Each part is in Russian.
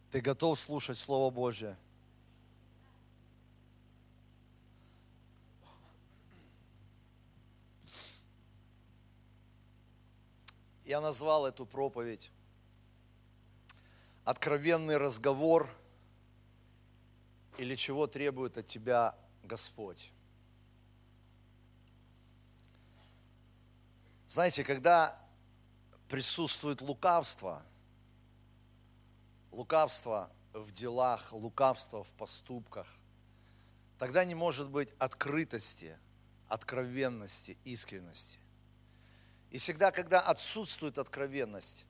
Ты готов слушать Слово Божье? Я назвал эту проповедь «Откровенный разговор» или «Чего требует от тебя Господь». Знаете, когда присутствует лукавство в делах, лукавство в поступках, тогда не может быть открытости, откровенности, искренности. И всегда, когда отсутствует откровенность,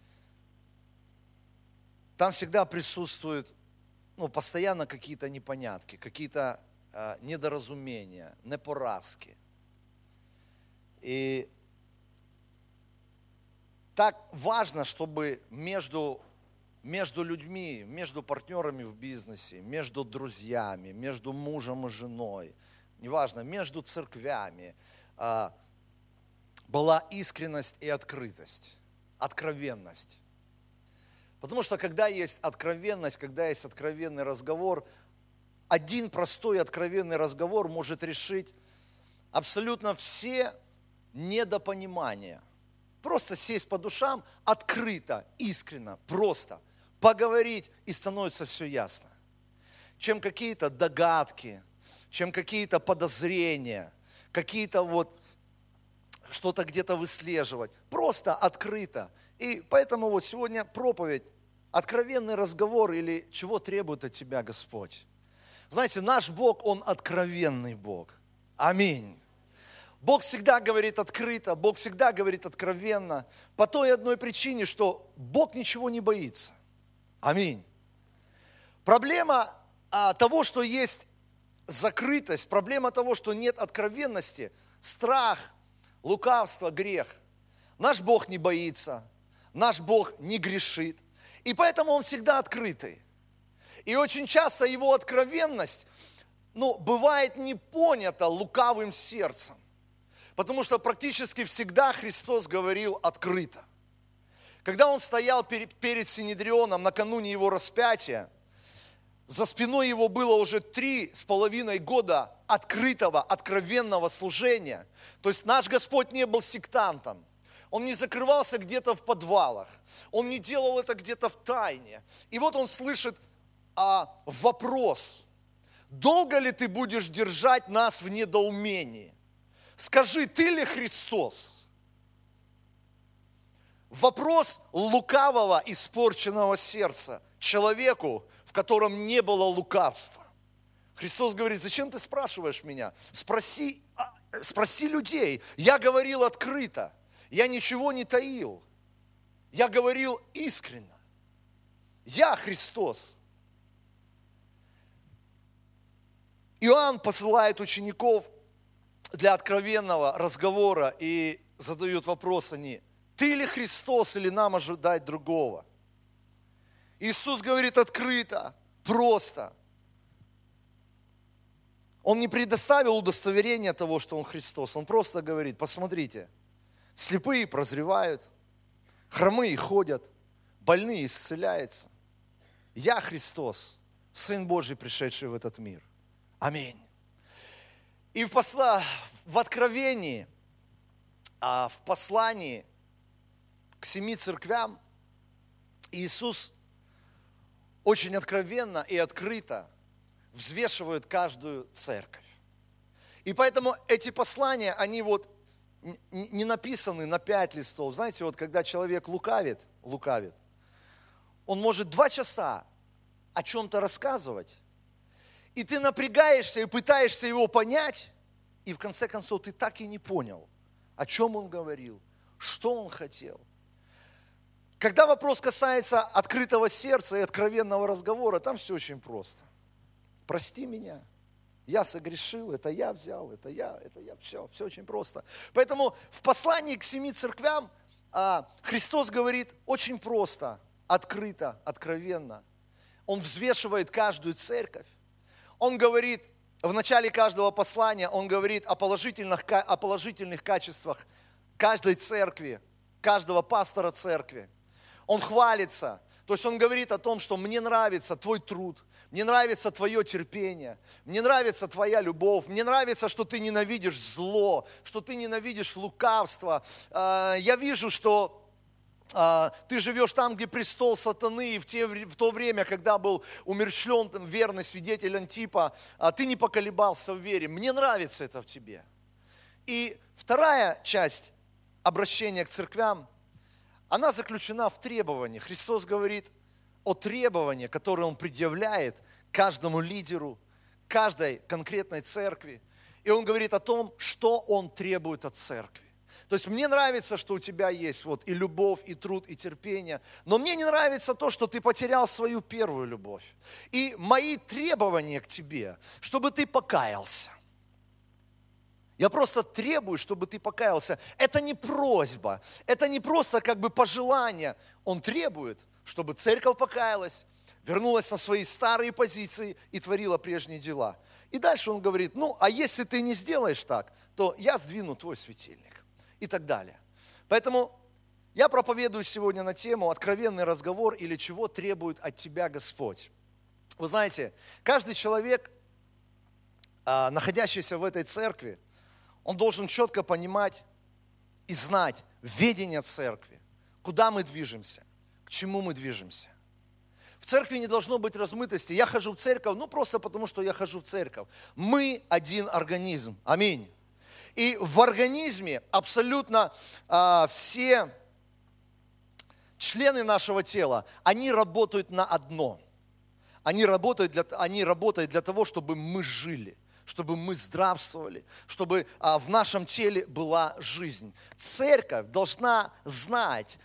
там всегда присутствуют, постоянно какие-то непонятки, какие-то недоразумения, непоразки. И так важно, чтобы между людьми, между партнерами в бизнесе, между друзьями, между мужем и женой, неважно, между церквями, была искренность и открытость, откровенность. Потому что когда есть откровенность, когда есть откровенный разговор, один простой откровенный разговор может решить абсолютно все недопонимания. Просто сесть по душам, открыто, искренно, просто поговорить, и становится все ясно. Чем какие-то догадки, чем какие-то подозрения, какие-то что-то где-то выслеживать. Просто открыто. И поэтому сегодня проповедь, откровенный разговор или чего требует от тебя Господь. Знаете, наш Бог, Он откровенный Бог. Аминь. Бог всегда говорит открыто, Бог всегда говорит откровенно, по той одной причине, что Бог ничего не боится. Аминь. Проблема того, что есть закрытость, проблема того, что нет откровенности, страх, лукавство, грех. Наш Бог не боится, наш Бог не грешит, и поэтому Он всегда открытый. И очень часто Его откровенность, бывает не понята лукавым сердцем. Потому что практически всегда Христос говорил открыто. Когда Он стоял перед Синедрионом накануне Его распятия, за спиной Его было уже 3,5 года открытого, откровенного служения. То есть наш Господь не был сектантом. Он не закрывался где-то в подвалах. Он не делал это где-то в тайне. И вот Он слышит вопрос: долго ли ты будешь держать нас в недоумении? Скажи, ты ли Христос? Вопрос лукавого, испорченного сердца человеку, в котором не было лукавства. Христос говорит: зачем ты спрашиваешь меня? Спроси людей. Я говорил открыто, я ничего не таил. Я говорил искренне. Я Христос. Иоанн посылает учеников для откровенного разговора и задают вопрос они: ты ли Христос или нам ожидать другого? Иисус говорит открыто, просто. Он не предоставил удостоверения того, что Он Христос. Он просто говорит: посмотрите, слепые прозревают, хромые ходят, больные исцеляются. Я Христос, Сын Божий, пришедший в этот мир. Аминь. И в Откровении, в послании к 7 церквям Иисус очень откровенно и открыто взвешивает каждую церковь. И поэтому эти послания, они не написаны на 5 листов. Знаете, когда человек лукавит, он может 2 часа о чем-то рассказывать, и ты напрягаешься и пытаешься его понять, и в конце концов ты так и не понял, о чем он говорил, что он хотел. Когда вопрос касается открытого сердца и откровенного разговора, там все очень просто. Прости меня, я согрешил, это я взял, это я, все очень просто. Поэтому в послании к 7 церквям Христос говорит очень просто, открыто, откровенно. Он взвешивает каждую церковь. Он говорит, в начале каждого послания, он говорит о положительных качествах каждой церкви, каждого пастора церкви. Он хвалится То есть он говорит о том, что мне нравится твой труд, мне нравится твое терпение, мне нравится твоя любовь, мне нравится, что ты ненавидишь зло, что ты ненавидишь лукавство. Я вижу, что ты живешь там, где престол сатаны, и в то время, когда был умерщвлен верный свидетель Антипа, ты не поколебался в вере. Мне нравится это в тебе. И вторая часть обращения к церквям, она заключена в требовании. Христос говорит о требовании, которое Он предъявляет каждому лидеру, каждой конкретной церкви. И Он говорит о том, что Он требует от церкви. То есть мне нравится, что у тебя есть вот и любовь, и труд, и терпение, но мне не нравится то, что ты потерял свою первую любовь. И мои требования к тебе, чтобы ты покаялся. Я просто требую, чтобы ты покаялся. Это не просьба, это не просто как бы пожелание. Он требует, чтобы церковь покаялась, вернулась на свои старые позиции и творила прежние дела. И дальше он говорит, а если ты не сделаешь так, то я сдвину твой светильник. И так далее. Поэтому я проповедую сегодня на тему «Откровенный разговор» или «Чего требует от тебя Господь». Вы знаете, каждый человек, находящийся в этой церкви, он должен четко понимать и знать ведение церкви, куда мы движемся, к чему мы движемся. В церкви не должно быть размытости. Я хожу в церковь, просто потому, что я хожу в церковь. Мы один организм. Аминь. И в организме абсолютно все члены нашего тела, они работают на одно. Они работают для того, чтобы мы жили, чтобы мы здравствовали, чтобы в нашем теле была жизнь. Церковь должна знать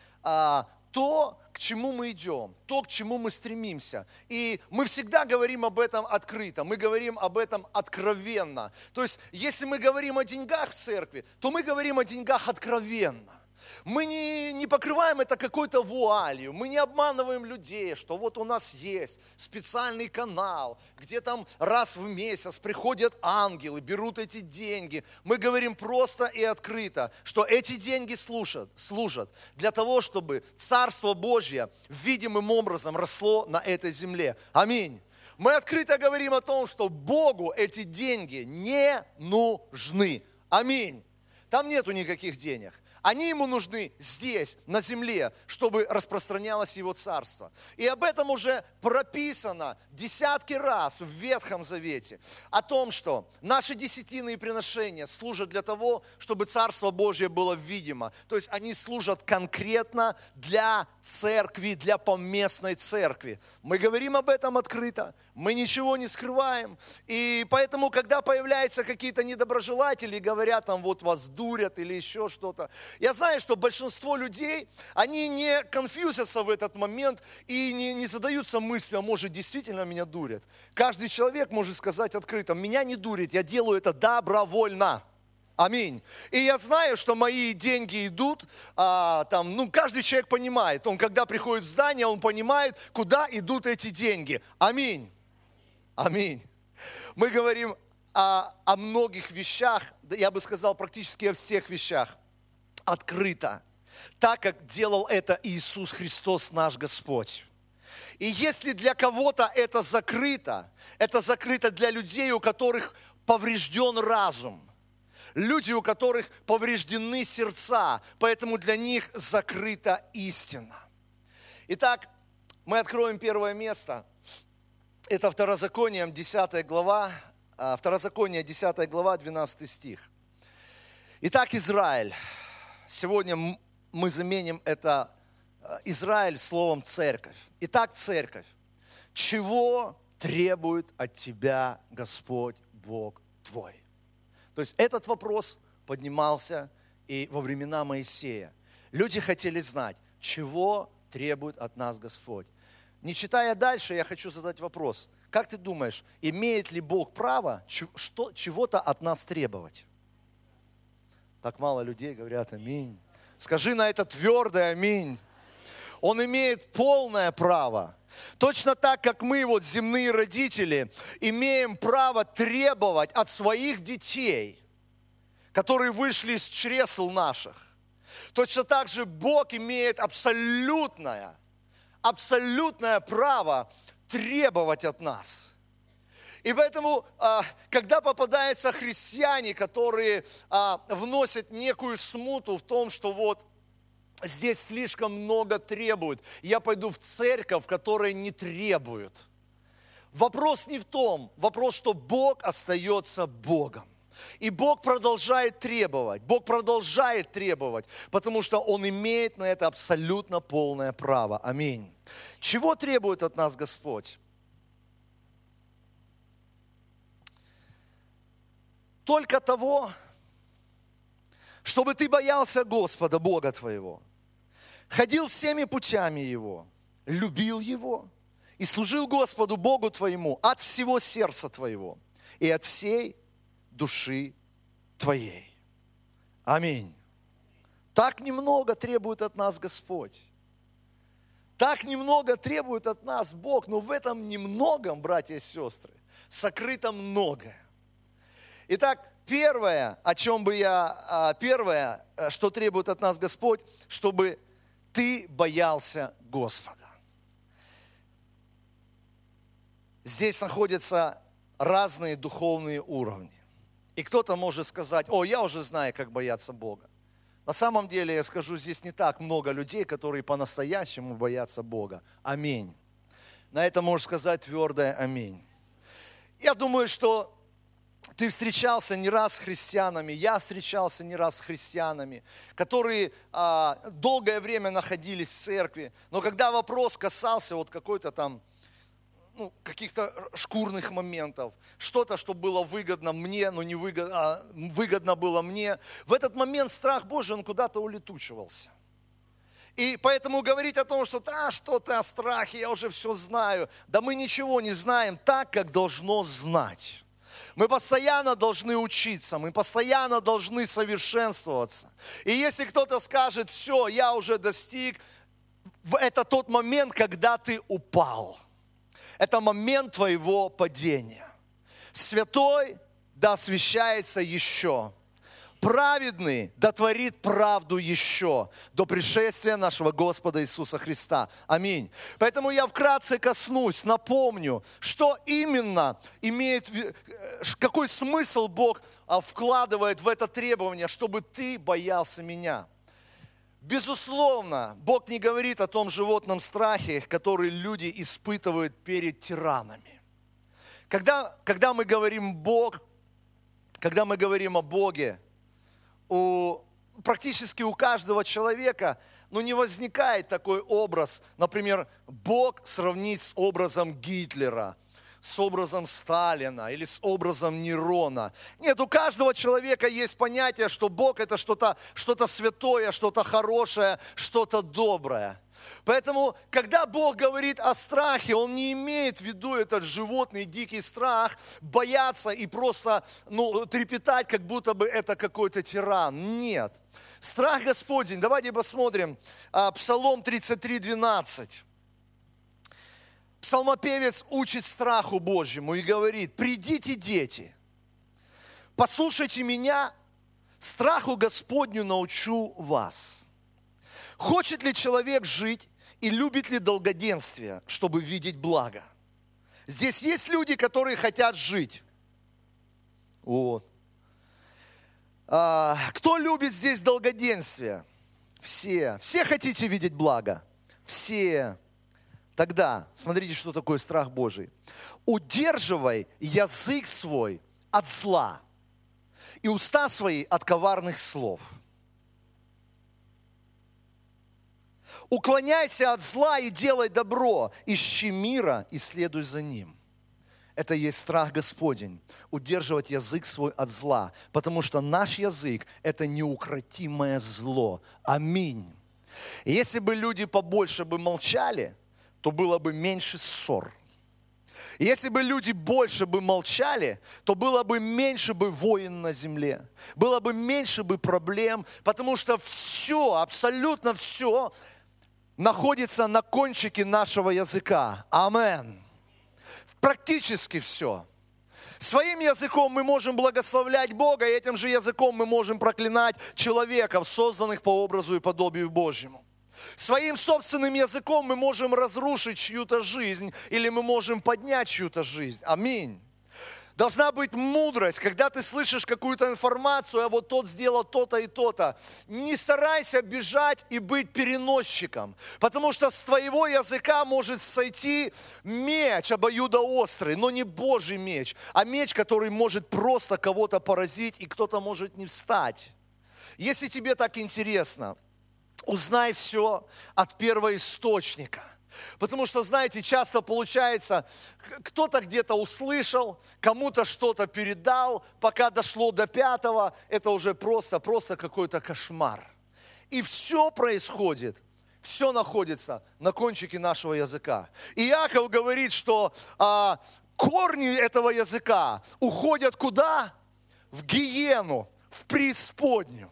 то, к чему мы идем, то, к чему мы стремимся. И мы всегда говорим об этом открыто, мы говорим об этом откровенно. То есть, если мы говорим о деньгах в церкви, то мы говорим о деньгах откровенно. Мы не покрываем это какой-то вуалью, мы не обманываем людей, что вот у нас есть специальный канал, где там раз в месяц приходят ангелы, берут эти деньги. Мы говорим просто и открыто, что эти деньги служат для того, чтобы Царство Божье видимым образом росло на этой земле. Аминь. Мы открыто говорим о том, что Богу эти деньги не нужны. Аминь. Там нету никаких денег. Они ему нужны здесь, на земле, чтобы распространялось его царство. И об этом уже прописано десятки раз в Ветхом Завете. О том, что наши десятинные приношения служат для того, чтобы Царство Божье было видимо. То есть они служат конкретно для церкви, для поместной церкви. Мы говорим об этом открыто, мы ничего не скрываем. И поэтому, когда появляются какие-то недоброжелатели, говорят, там вот вас дурят или еще что-то, я знаю, что большинство людей, они не конфьюзятся в этот момент и не задаются мыслью, а может действительно меня дурят. Каждый человек может сказать открыто, меня не дурит, я делаю это добровольно. Аминь. И я знаю, что мои деньги идут, каждый человек понимает, он когда приходит в здание, он понимает, куда идут эти деньги. Аминь. Аминь. Мы говорим о многих вещах, я бы сказал практически о всех вещах, открыто, так как делал это Иисус Христос, наш Господь. И если для кого-то это закрыто для людей, у которых поврежден разум, люди, у которых повреждены сердца, поэтому для них закрыта истина. Итак, мы откроем первое место. Это Второзаконие, 10 глава, 12 стих. Итак, Израиль. Сегодня мы заменим это Израиль словом церковь. Итак, церковь. Чего требует от тебя Господь Бог твой? То есть этот вопрос поднимался и во времена Моисея. Люди хотели знать, чего требует от нас Господь. Не читая дальше, я хочу задать вопрос. Как ты думаешь, имеет ли Бог право чего-то от нас требовать? Так мало людей говорят аминь. Скажи на это твердое аминь. Он имеет полное право. Точно так, как мы, земные родители, имеем право требовать от своих детей, которые вышли из чресл наших. Точно так же Бог имеет абсолютное абсолютное право требовать от нас. И поэтому, когда попадаются христиане, которые вносят некую смуту в том, что вот здесь слишком много требуют, я пойду в церковь, которая не требует. Вопрос не в том, вопрос, что Бог остается Богом. И Бог продолжает требовать, потому что Он имеет на это абсолютно полное право. Аминь. Чего требует от нас Господь? Только того, чтобы ты боялся Господа, Бога твоего, ходил всеми путями Его, любил Его и служил Господу, Богу твоему, от всего сердца твоего и от всей души твоей. Аминь. Так немного требует от нас Господь. Так немного требует от нас Бог, но в этом немногом, братья и сестры, сокрыто многое. Итак, первое, что требует от нас Господь, чтобы ты боялся Господа. Здесь находятся разные духовные уровни. И кто-то может сказать: о, я уже знаю, как бояться Бога. На самом деле, я скажу, здесь не так много людей, которые по-настоящему боятся Бога. Аминь. На это можешь сказать твердое аминь. Я думаю, что ты встречался не раз с христианами, я встречался не раз с христианами, которые долгое время находились в церкви, но когда вопрос касался вот какой-то там, каких-то шкурных моментов, что-то, что было выгодно мне, но не выгодно было мне, в этот момент страх Божий, он куда-то улетучивался. И поэтому говорить о том, что что-то о страхе, я уже все знаю, да мы ничего не знаем так, как должно знать. Мы постоянно должны учиться, мы постоянно должны совершенствоваться. И если кто-то скажет: все, я уже достиг, это тот момент, когда ты упал. Это момент твоего падения. Святой да освящается еще. Праведный да творит правду еще до пришествия нашего Господа Иисуса Христа. Аминь. Поэтому я вкратце коснусь, напомню, что именно какой смысл Бог вкладывает в это требование, чтобы ты боялся меня. Безусловно, Бог не говорит о том животном страхе, который люди испытывают перед тиранами. Когда мы говорим о Боге, практически у каждого человека, не возникает такой образ, например, Бог сравнить с образом Гитлера, с образом Сталина или с образом Нерона. Нет, у каждого человека есть понятие, что Бог это что-то святое, что-то хорошее, что-то доброе. Поэтому, когда Бог говорит о страхе, Он не имеет в виду этот животный дикий страх, бояться и просто трепетать, как будто бы это какой-то тиран. Нет. Страх Господень. Давайте посмотрим. Псалом 33:12. Псалмопевец учит страху Божьему и говорит: «Придите, дети, послушайте меня, страху Господню научу вас. Хочет ли человек жить и любит ли долгоденствие, чтобы видеть благо?» Здесь есть люди, которые хотят жить. Вот. Кто любит здесь долгоденствие? Все. Все хотите видеть благо? Все. Тогда, смотрите, что такое страх Божий. «Удерживай язык свой от зла и уста свои от коварных слов. Уклоняйся от зла и делай добро, ищи мира и следуй за ним». Это есть страх Господень, удерживать язык свой от зла, потому что наш язык – это неукротимое зло. Аминь. И если бы люди побольше бы молчали, то было бы меньше ссор. Если бы люди больше бы молчали, то было бы меньше бы войн на земле, было бы меньше бы проблем, потому что все, абсолютно все находится на кончике нашего языка. Амен. Практически все. Своим языком мы можем благословлять Бога, и этим же языком мы можем проклинать человеков, созданных по образу и подобию Божьему. Своим собственным языком мы можем разрушить чью-то жизнь, или мы можем поднять чью-то жизнь. Аминь. Должна быть мудрость, когда ты слышишь какую-то информацию, а вот тот сделал то-то и то-то. Не старайся бежать и быть переносчиком, потому что с твоего языка может сойти меч обоюдоострый, но не Божий меч, а меч, который может просто кого-то поразить, и кто-то может не встать. Если тебе так интересно, узнай все от первоисточника. Потому что, знаете, часто получается, кто-то где-то услышал, кому-то что-то передал, пока дошло до пятого, это уже просто какой-то кошмар. И все происходит, все находится на кончике нашего языка. И Иаков говорит, что корни этого языка уходят куда? В гиену, в преисподнюю.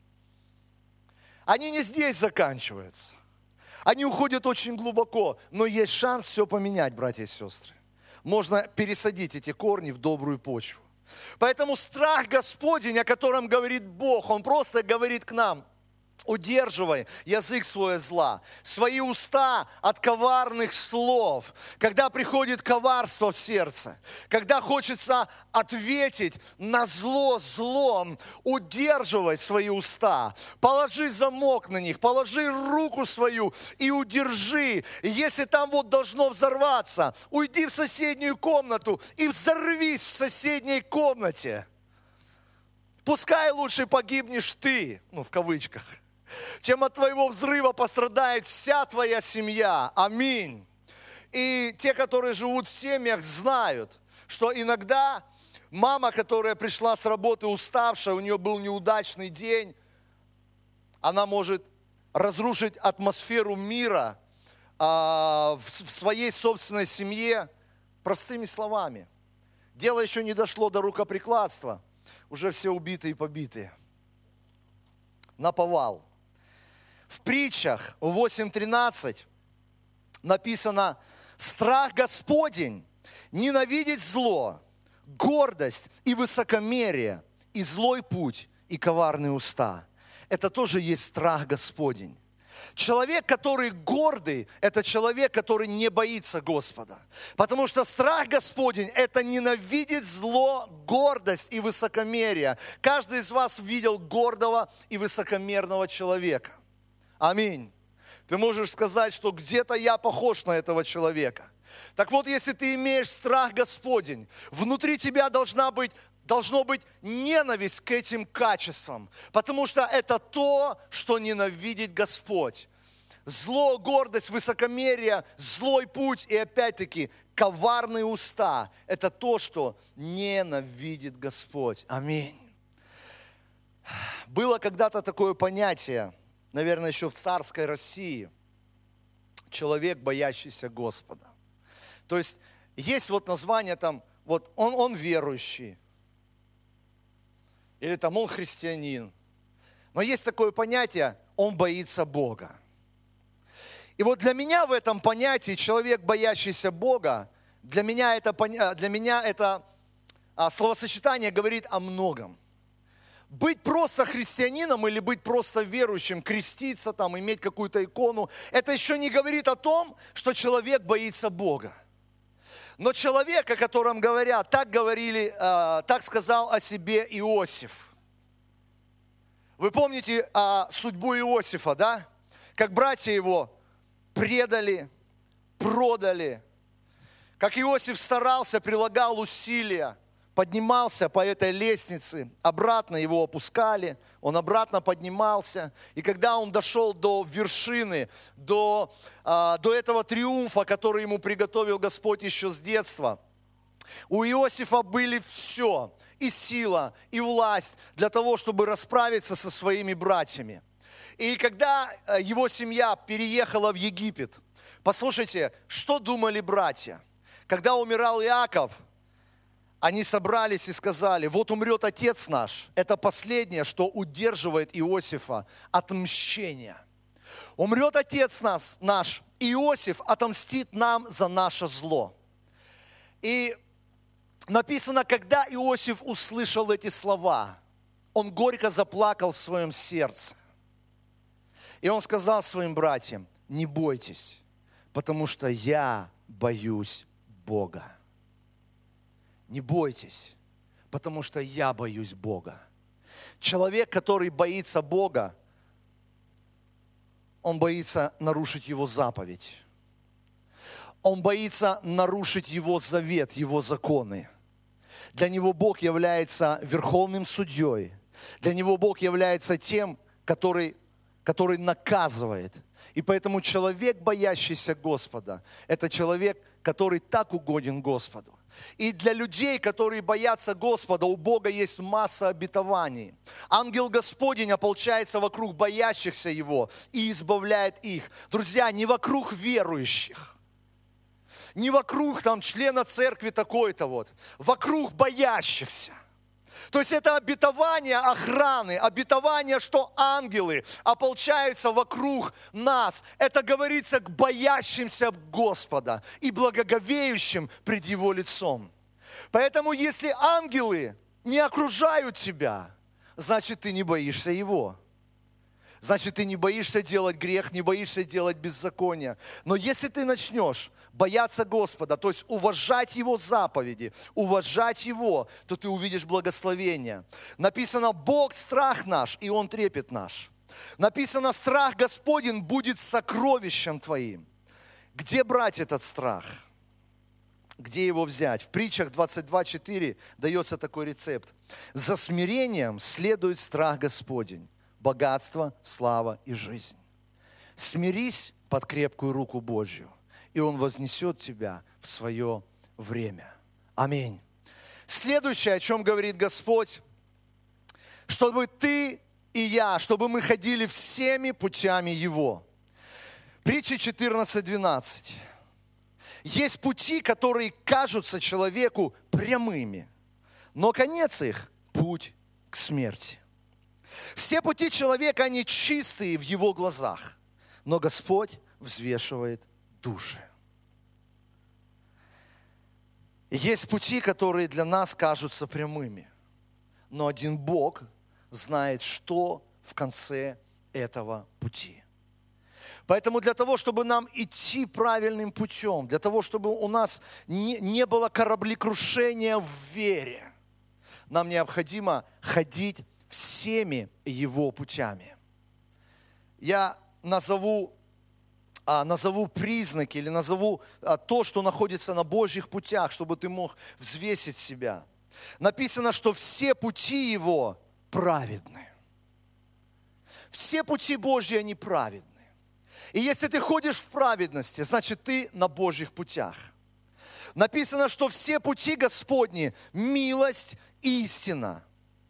Они не здесь заканчиваются. Они уходят очень глубоко, но есть шанс все поменять, братья и сестры. Можно пересадить эти корни в добрую почву. Поэтому страх Господень, о котором говорит Бог, Он просто говорит к нам: удерживай язык свой от зла, свои уста от коварных слов. Когда приходит коварство в сердце, когда хочется ответить на зло злом, удерживай свои уста, положи замок на них, положи руку свою и удержи. И если там вот должно взорваться, уйди в соседнюю комнату и взорвись в соседней комнате. Пускай лучше погибнешь ты, в кавычках, чем от твоего взрыва пострадает вся твоя семья. Аминь. И те, которые живут в семьях, знают, что иногда мама, которая пришла с работы уставшая, у нее был неудачный день, она может разрушить атмосферу мира в своей собственной семье простыми словами. Дело еще не дошло до рукоприкладства, уже все убитые и побитые. Наповал. В притчах 8:13 написано: страх Господень ненавидеть зло, гордость и высокомерие, и злой путь, и коварные уста. Это тоже есть страх Господень. Человек, который гордый, это человек, который не боится Господа. Потому что страх Господень – это ненавидеть зло, гордость и высокомерие. Каждый из вас видел гордого и высокомерного человека. Аминь. Ты можешь сказать, что где-то я похож на этого человека. Так вот, если ты имеешь страх Господень, внутри тебя должно быть ненависть к этим качествам, потому что это то, что ненавидит Господь. Зло, гордость, высокомерие, злой путь и опять-таки коварные уста – это то, что ненавидит Господь. Аминь. Было когда-то такое понятие, наверное, еще в царской России, человек, боящийся Господа. То есть вот название там, вот он верующий, или там он христианин. Но есть такое понятие, он боится Бога. И вот для меня в этом понятии человек, боящийся Бога, для меня это словосочетание говорит о многом. Быть просто христианином или быть просто верующим, креститься, там, иметь какую-то икону, это еще не говорит о том, что человек боится Бога. Но человек, о котором говорят, так сказал о себе Иосиф. Вы помните судьбу Иосифа, да? Как братья его предали, продали. Как Иосиф старался, прилагал усилия, поднимался по этой лестнице, обратно его опускали, он обратно поднимался. И когда он дошел до вершины, до этого триумфа, который ему приготовил Господь еще с детства, у Иосифа были все, и сила, и власть для того, чтобы расправиться со своими братьями. И когда его семья переехала в Египет, послушайте, что думали братья? Когда умирал Иаков, они собрались и сказали: вот умрет отец наш, это последнее, что удерживает Иосифа от мщения. Умрет отец наш, Иосиф отомстит нам за наше зло. И написано, когда Иосиф услышал эти слова, он горько заплакал в своем сердце. И он сказал своим братьям: не бойтесь, потому что я боюсь Бога. Не бойтесь, потому что я боюсь Бога. Человек, который боится Бога, он боится нарушить Его заповедь. Он боится нарушить Его завет, Его законы. Для него Бог является верховным судьей. Для него Бог является тем, который наказывает. И поэтому человек, боящийся Господа, это человек, который так угоден Господу. И для людей, которые боятся Господа, у Бога есть масса обетований. Ангел Господень ополчается вокруг боящихся Его и избавляет их. Друзья, не вокруг верующих, не вокруг там члена церкви такой-то вот, вокруг боящихся. То есть это обетование охраны, обетование, что ангелы ополчаются вокруг нас. Это говорится к боящимся Господа и благоговеющим пред Его лицом. Поэтому если ангелы не окружают тебя, значит ты не боишься Его. Значит ты не боишься делать грех, не боишься делать беззаконие. Но если ты начнешь бояться Господа, то есть уважать Его заповеди, уважать Его, то ты увидишь благословение. Написано: Бог страх наш, и Он трепет наш. Написано: страх Господень будет сокровищем твоим. Где брать этот страх? Где его взять? В притчах 22:4 дается такой рецепт. За смирением следует страх Господень, богатство, слава и жизнь. Смирись под крепкую руку Божью, и Он вознесет тебя в свое время. Аминь. Следующее, о чем говорит Господь: чтобы ты и я, чтобы мы ходили всеми путями Его. Притча 14:12. Есть пути, которые кажутся человеку прямыми, но конец их – путь к смерти. Все пути человека, они чистые в его глазах, но Господь взвешивает души. Есть пути, которые для нас кажутся прямыми, но один Бог знает, что в конце этого пути. Поэтому для того, чтобы нам идти правильным путем, для того, чтобы у нас не было кораблекрушения в вере, нам необходимо ходить всеми Его путями. Я назову признаки или назову то, что находится на Божьих путях, чтобы ты мог взвесить себя. Написано, что все пути Его праведны. Все пути Божьи, они праведны. И если ты ходишь в праведности, значит ты на Божьих путях. Написано, что все пути Господни – милость и истина.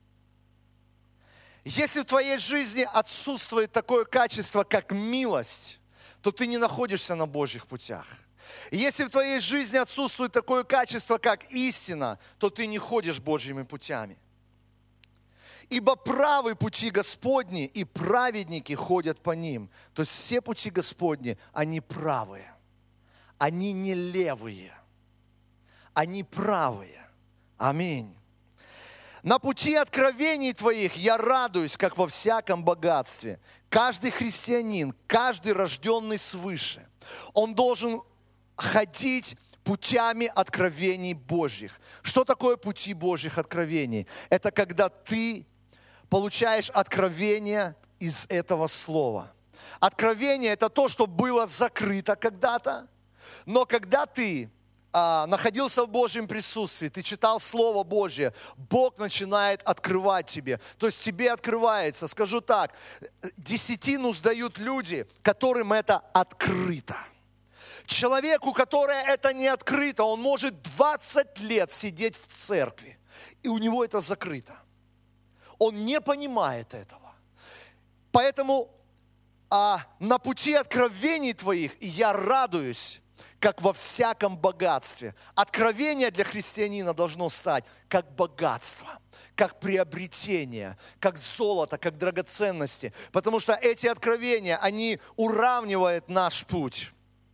Если в твоей жизни отсутствует такое качество, как милость, то ты не находишься на Божьих путях. Если в твоей жизни отсутствует такое качество, как истина, то ты не ходишь Божьими путями. Ибо правы пути Господни, и праведники ходят по ним. То есть все пути Господни, они правые. Они не левые. Они правые. Аминь. На пути откровений твоих я радуюсь, как во всяком богатстве. Каждый христианин, каждый рожденный свыше, он должен ходить путями откровений Божьих. Что такое пути Божьих откровений? Это когда ты получаешь откровение из этого слова. Откровение – это то, что было закрыто когда-то, но когда ты находился в Божьем присутствии, ты читал Слово Божье, Бог начинает открывать тебе. То есть тебе открывается, скажу так, десятину сдают люди, которым это открыто. Человеку, которое это не открыто, он может 20 лет сидеть в церкви, и у него это закрыто. Он не понимает этого. Поэтому на пути откровений твоих я радуюсь, как во всяком богатстве. Откровение для христианина должно стать как богатство, как приобретение, как золото, как драгоценности. Потому что эти откровения, они уравнивают наш путь.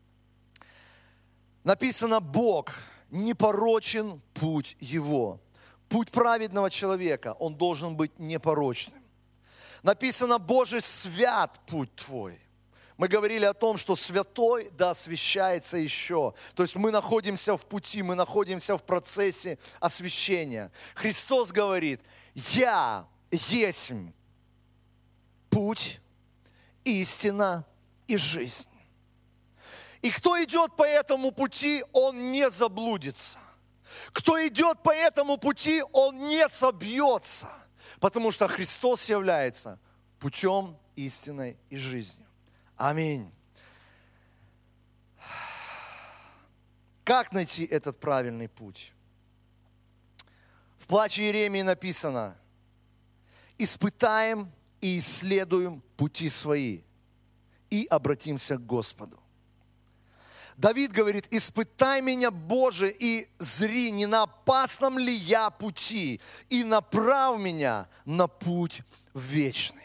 Написано: Бог непорочен путь Его. Путь праведного человека, он должен быть непорочным. Написано: Боже, свят путь Твой. Мы говорили о том, что святой да освящается еще. То есть мы находимся в пути, мы находимся в процессе освящения. Христос говорит: Я есть путь, истина и жизнь. И кто идет по этому пути, он не заблудится. Кто идет по этому пути, он не собьется. Потому что Христос является путем, истиной и жизнью. Аминь. Как найти этот правильный путь? В плаче Иеремии написано: испытаем и исследуем пути свои и обратимся к Господу. Давид говорит: испытай меня, Боже, и зри, не на опасном ли я пути, и направь меня на путь вечный.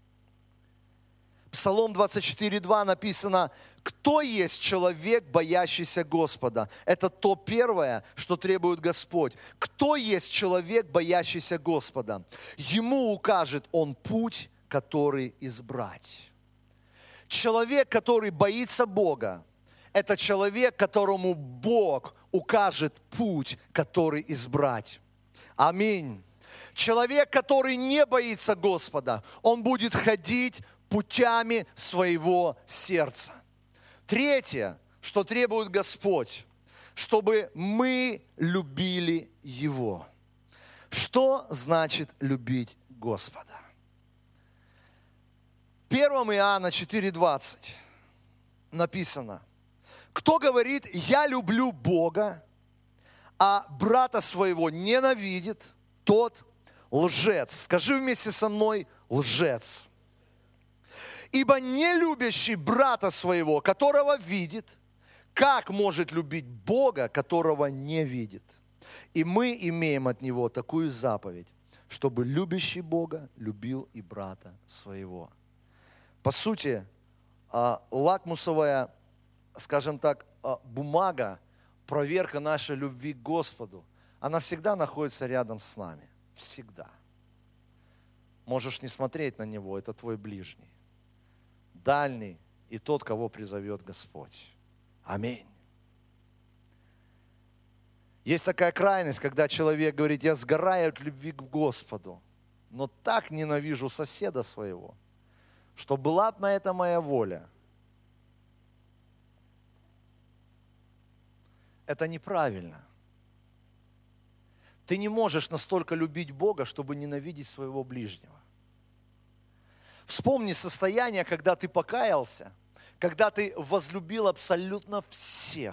Псалом 24:2 написано: кто есть человек, боящийся Господа? Это то первое, что требует Господь. Кто есть человек, боящийся Господа? Ему укажет Он путь, который избрать. Человек, который боится Бога, это человек, которому Бог укажет путь, который избрать. Аминь. Человек, который не боится Господа, он будет ходить путями своего сердца. Третье, что требует Господь, чтобы мы любили Его. Что значит любить Господа? 1 Иоанна 4:20 написано: кто говорит: я люблю Бога, а брата своего ненавидит, тот лжец. Скажи вместе со мной: лжец. Ибо не любящий брата своего, которого видит, как может любить Бога, которого не видит? И мы имеем от Него такую заповедь, чтобы любящий Бога любил и брата своего. По сути, лакмусовая, скажем так, бумага, проверка нашей любви к Господу, она всегда находится рядом с нами. Всегда. Можешь не смотреть на Него, это твой ближний, дальний и тот, кого призовет Господь. Аминь. Есть такая крайность, когда человек говорит: я сгораю от любви к Господу, но так ненавижу соседа своего, что была бы на это моя воля. Это неправильно. Ты не можешь настолько любить Бога, чтобы ненавидеть своего ближнего. Вспомни состояние, когда ты покаялся, когда ты возлюбил абсолютно всех.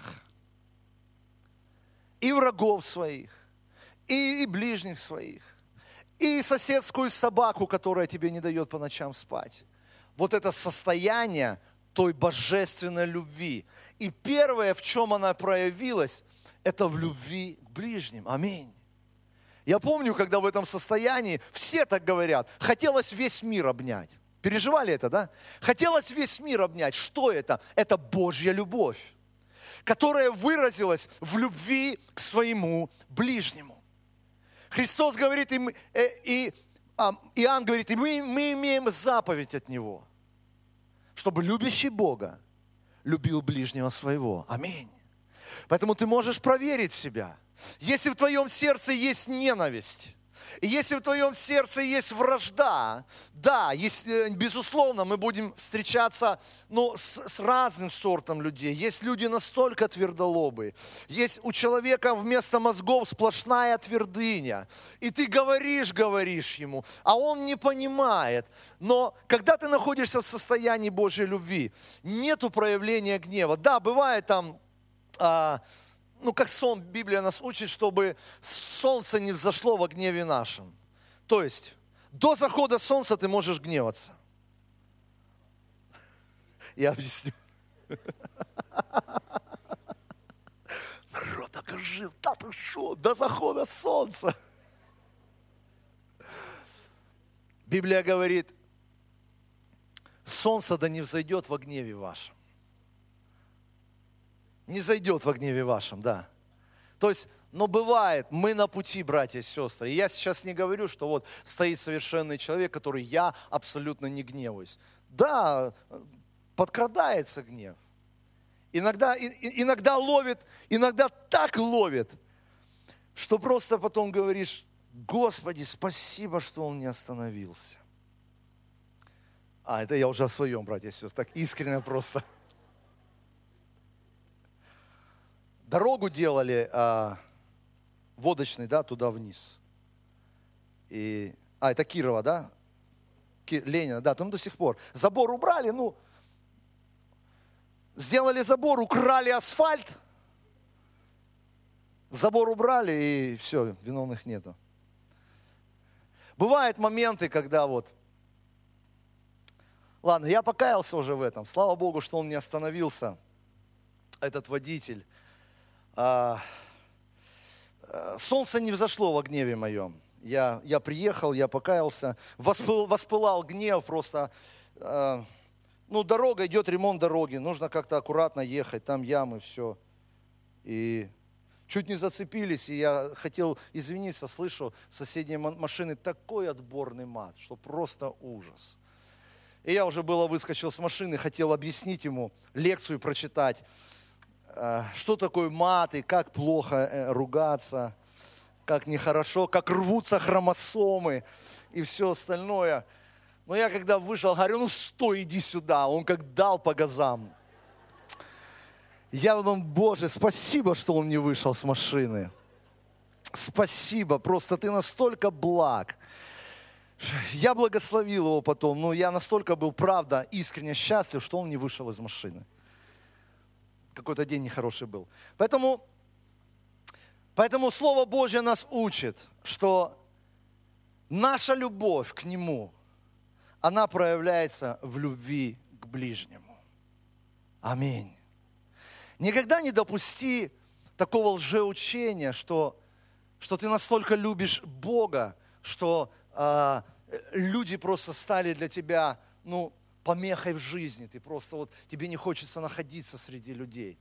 И врагов своих, и ближних своих, и соседскую собаку, которая тебе не дает по ночам спать. Вот это состояние той божественной любви. И первое, в чем она проявилась, это в любви к ближним. Аминь. Я помню, когда в этом состоянии, все так говорят, хотелось весь мир обнять. Переживали это, да? Хотелось весь мир обнять. Что это? Это Божья любовь, которая выразилась в любви к своему ближнему. Христос говорит, и Иоанн говорит, и мы имеем заповедь от Него, чтобы любящий Бога любил ближнего своего. Аминь. Поэтому ты можешь проверить себя. Если в твоем сердце есть ненависть, и если в твоем сердце есть вражда, да, безусловно, мы будем встречаться с разным сортом людей. Есть люди настолько твердолобые. Есть у человека вместо мозгов сплошная твердыня. И ты говоришь ему, а он не понимает. Но когда ты находишься в состоянии Божьей любви, нету проявления гнева. Да, бывает там... как сон, Библия нас учит, чтобы солнце не взошло во гневе нашем. То есть, до захода солнца ты можешь гневаться. Я объясню. Народ так жил, да ты шо, до захода солнца. Библия говорит, солнце да не взойдет во гневе вашем. Не зайдет во гневе вашем, да. То есть Но бывает, мы на пути, братья и сестры. И я сейчас не говорю, что вот стоит совершенный человек, который я абсолютно не гневаюсь. Да, подкрадается гнев. Иногда ловит, иногда так ловит, что просто потом говоришь: Господи, спасибо, что он не остановился. Это я уже о своем, братья и сестры, так искренне просто. Дорогу делали водочный, да, туда вниз. Это Кирова, да? Ленина, да, там до сих пор. Забор убрали, сделали забор, украли асфальт. Забор убрали, и все, виновных нету. Бывают моменты, когда ладно, я покаялся уже в этом. Слава Богу, что он не остановился, этот водитель. Солнце не взошло во гневе моем. Я приехал, я покаялся. Воспылал гнев просто. Дорога, идет ремонт дороги. Нужно как-то аккуратно ехать. Там ямы, все. И чуть не зацепились. И я хотел извиниться. Слышу, соседние машины такой отборный мат, что просто ужас. И я уже было выскочил с машины, хотел объяснить ему, лекцию прочитать. Что такое мат и как плохо ругаться, как нехорошо, как рвутся хромосомы и все остальное. Но я когда вышел, говорю: стой, иди сюда. Он как дал по газам. Я думаю: Боже, спасибо, что он не вышел с машины. Спасибо, просто ты настолько благ. Я благословил его потом, но я настолько был, правда, искренне счастлив, что он не вышел из машины. Какой-то день нехороший был. Поэтому Слово Божье нас учит, что наша любовь к Нему, она проявляется в любви к ближнему. Аминь. Никогда не допусти такого лжеучения, что ты настолько любишь Бога, что люди просто стали для тебя, помехой в жизни. Ты просто тебе не хочется находиться среди людей.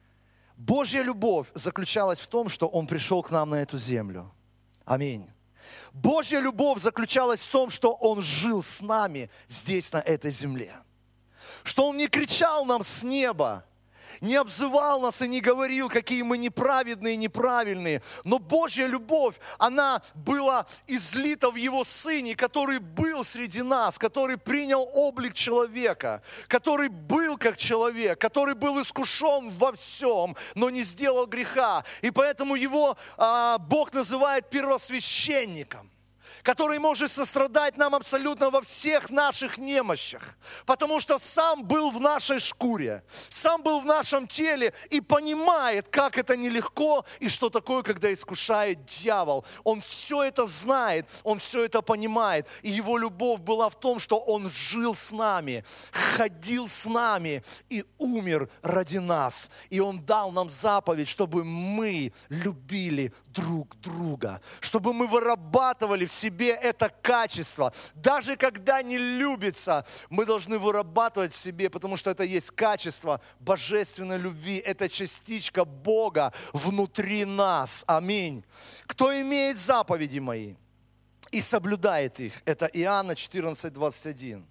Божья любовь заключалась в том, что Он пришел к нам на эту землю. Аминь. Божья любовь заключалась в том, что Он жил с нами здесь, на этой земле. Что Он не кричал нам с неба, не обзывал нас и не говорил, какие мы неправедные и неправильные. Но Божья любовь, она была излита в Его Сыне, который был среди нас, который принял облик человека, который был как человек, который был искушен во всем, но не сделал греха. И поэтому Его Бог называет первосвященником, который может сострадать нам абсолютно во всех наших немощах, потому что сам был в нашей шкуре, сам был в нашем теле и понимает, как это нелегко и что такое, когда искушает дьявол. Он все это знает, он все это понимает, и его любовь была в том, что он жил с нами, ходил с нами и умер ради нас. И он дал нам заповедь, чтобы мы любили друг друга, чтобы мы вырабатывали в себе это качество. Даже когда не любится, мы должны вырабатывать в себе, потому что это есть качество божественной любви. Это частичка Бога внутри нас. Аминь. Кто имеет заповеди мои и соблюдает их, это Иоанна 14:21.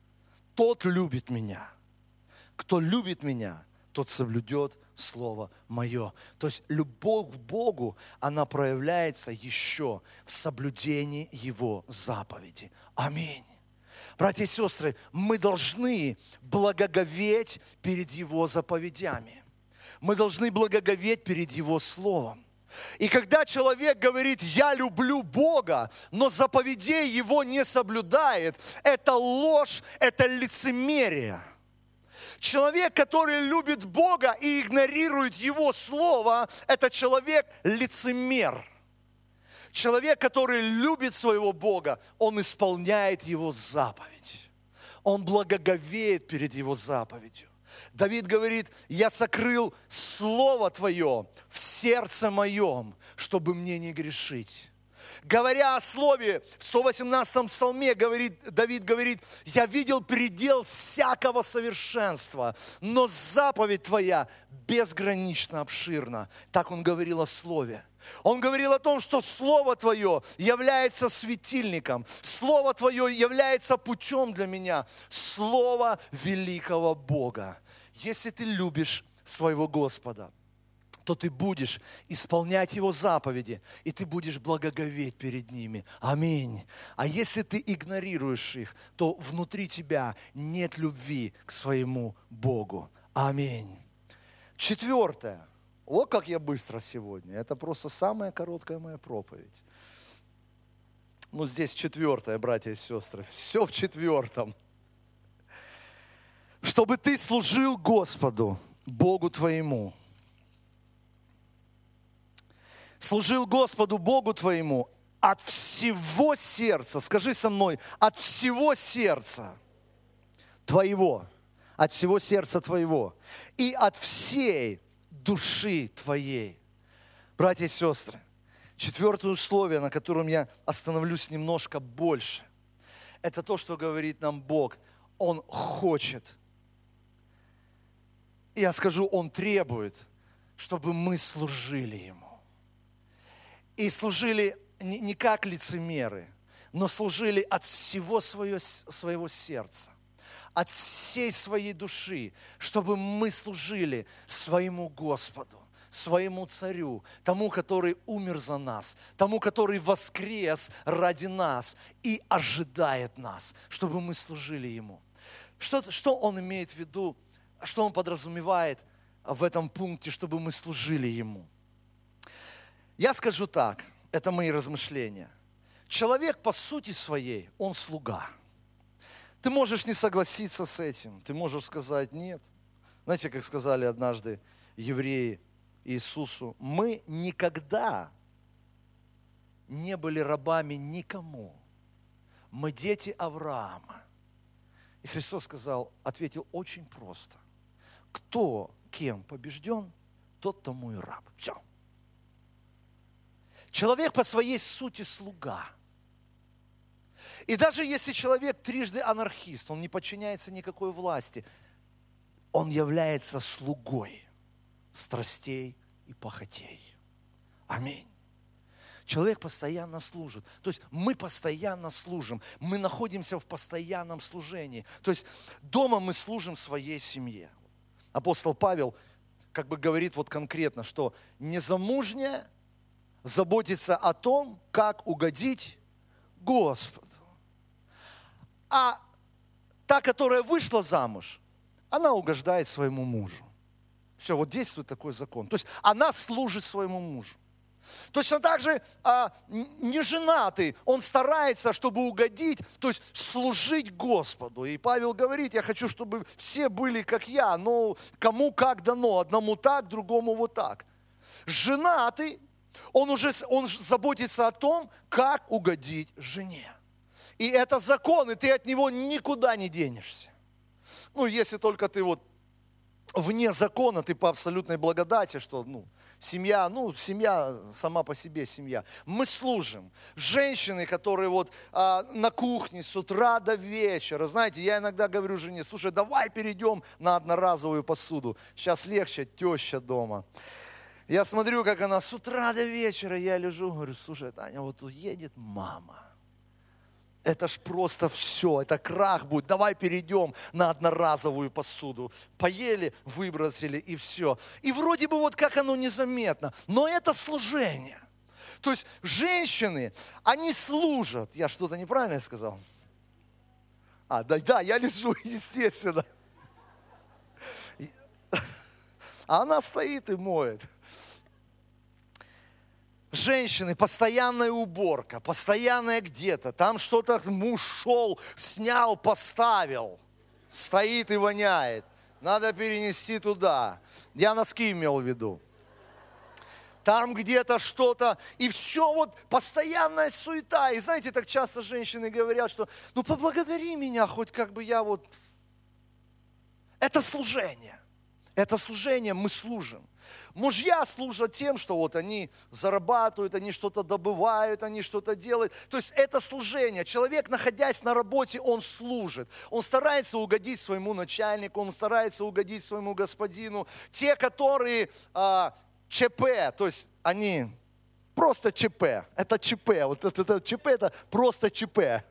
Тот любит меня. Кто любит меня, тот соблюдет Слово Мое. То есть любовь к Богу, она проявляется еще в соблюдении Его заповеди. Аминь. Братья и сестры, мы должны благоговеть перед Его заповедями. Мы должны благоговеть перед Его Словом. И когда человек говорит: я люблю Бога, но заповедей Его не соблюдает, это ложь, это лицемерие. Человек, который любит Бога и игнорирует Его Слово, это человек-лицемер. Человек, который любит своего Бога, он исполняет Его заповедь. Он благоговеет перед Его заповедью. Давид говорит: я сокрыл Слово Твое в сердце моем, чтобы мне не грешить. Говоря о слове, в 118-м псалме Давид говорит: «Я видел предел всякого совершенства, но заповедь Твоя безгранично обширна». Так он говорил о слове. Он говорил о том, что Слово Твое является светильником, Слово Твое является путем для меня, Слово великого Бога. Если ты любишь своего Господа, то ты будешь исполнять Его заповеди, и ты будешь благоговеть перед ними. Аминь. А если ты игнорируешь их, то внутри тебя нет любви к своему Богу. Аминь. 4. О, как я быстро сегодня. Это просто самая короткая моя проповедь. Ну, здесь 4, братья и сестры. Все в 4. Чтобы ты служил Господу, Богу твоему. Служил Господу, Богу твоему от всего сердца. Скажи со мной: от всего сердца твоего. От всего сердца твоего. И от всей души твоей. Братья и сестры, 4 условие, на котором я остановлюсь немножко больше, это то, что говорит нам Бог. Он хочет, я скажу, Он требует, чтобы мы служили Ему. И служили не как лицемеры, но служили от всего своего сердца, от всей своей души, чтобы мы служили своему Господу, своему Царю, тому, который умер за нас, тому, который воскрес ради нас и ожидает нас, чтобы мы служили Ему. Что Он имеет в виду, что Он подразумевает в этом пункте, чтобы мы служили Ему? Я скажу так, это мои размышления. Человек по сути своей, он слуга. Ты можешь не согласиться с этим, ты можешь сказать нет. Знаете, как сказали однажды евреи Иисусу: мы никогда не были рабами никому. Мы дети Авраама. И Христос ответил очень просто: кто кем побежден, тот тому и раб. Все. Человек по своей сути слуга. И даже если человек трижды анархист, он не подчиняется никакой власти, он является слугой страстей и похотей. Аминь. Человек постоянно служит. То есть мы постоянно служим. Мы находимся в постоянном служении. То есть дома мы служим своей семье. Апостол Павел как бы говорит вот конкретно, что незамужняя заботится о том, как угодить Господу. А та, которая вышла замуж, она угождает своему мужу. Все, вот действует такой закон. То есть она служит своему мужу. Точно так же неженатый, он старается, чтобы угодить, то есть служить Господу. И Павел говорит: я хочу, чтобы все были как я, но кому как дано, одному так, другому вот так. Женатый, он заботится о том, как угодить жене. И это закон, и ты от него никуда не денешься. Ну, если только ты вот вне закона, ты по абсолютной благодати, что, семья сама по себе семья. Мы служим. Женщины, которые вот на кухне с утра до вечера. Знаете, я иногда говорю жене: слушай, давай перейдем на одноразовую посуду. Сейчас легче, теща дома. Я смотрю, как она с утра до вечера, я лежу, говорю: слушай, Таня, вот уедет мама. Это ж просто все, это крах будет. Давай перейдем на одноразовую посуду. Поели, выбросили и все. И вроде бы вот как оно незаметно, но это служение. То есть женщины, они служат. Я что-то неправильно сказал? Да, я лежу, естественно. А она стоит и моет. Женщины, постоянная уборка, постоянная где-то. Там что-то муж шел, снял, поставил. Стоит и воняет. Надо перенести туда. Я носки имел в виду. Там где-то что-то. И все вот постоянная суета. И знаете, так часто женщины говорят, что поблагодари меня, хоть как бы я вот... Это служение. Это служение, мы служим. Мужья служат тем, что вот они зарабатывают, они что-то добывают, они что-то делают. То есть это служение. Человек, находясь на работе, он служит. Он старается угодить своему начальнику, он старается угодить своему господину. Те, которые ЧП, то есть они просто ЧП. Это ЧП. Вот это ЧП, это просто ЧП.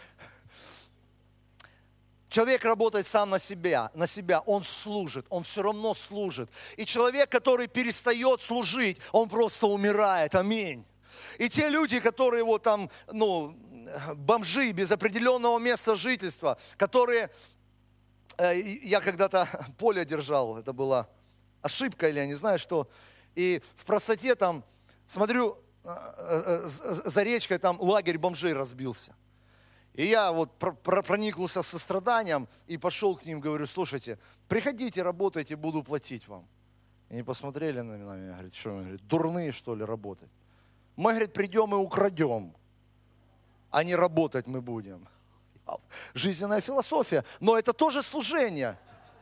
Человек работает сам на себя, он служит, он все равно служит. И человек, который перестает служить, он просто умирает, аминь. И те люди, которые вот там, бомжи без определенного места жительства, которые, я когда-то поле держал, это была ошибка или я не знаю что, и в простоте там, смотрю, за речкой там лагерь бомжей разбился. И я вот проникнулся состраданием и пошел к ним, говорю, слушайте, приходите, работайте, буду платить вам. И они посмотрели на меня, говорят, что мы, говорят, дурные что ли работать? Мы, говорит, придем и украдем, а не работать мы будем. Жизненная философия, но это тоже служение.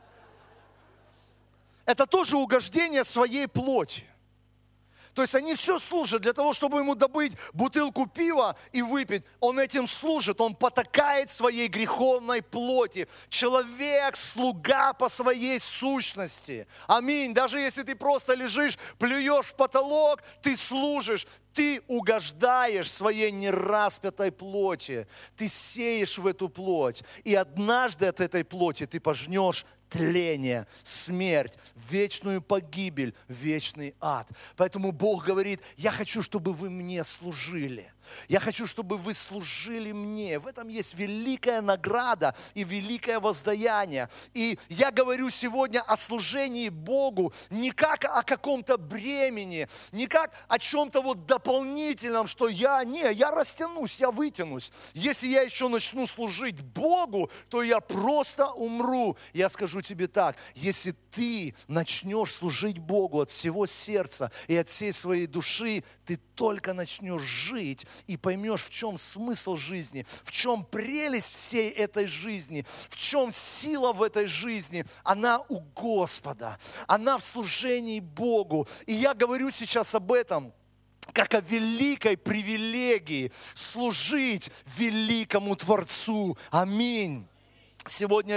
Это тоже угождение своей плоти. То есть они все служат для того, чтобы ему добыть бутылку пива и выпить. Он этим служит, он потакает своей греховной плоти. Человек, слуга по своей сущности. Аминь. Даже если ты просто лежишь, плюешь в потолок, ты служишь. Ты угождаешь своей нераспятой плоти. Ты сеешь в эту плоть. И однажды от этой плоти ты пожнешь тление, смерть, вечную погибель, вечный ад. Поэтому Бог говорит, я хочу, чтобы вы мне служили. Я хочу, чтобы вы служили мне. В этом есть великая награда и великое воздаяние. И я говорю сегодня о служении Богу не как о каком-то бремени, не как о чем-то вот дополнительном, что я растянусь, я вытянусь. Если я еще начну служить Богу, то я просто умру. Я скажу тебе так, если ты начнешь служить Богу от всего сердца и от всей своей души, ты только начнешь жить и поймешь, в чем смысл жизни, в чем прелесть всей этой жизни, в чем сила в этой жизни. Она у Господа, она в служении Богу. И я говорю сейчас об этом, как о великой привилегии служить великому Творцу. Аминь. Сегодня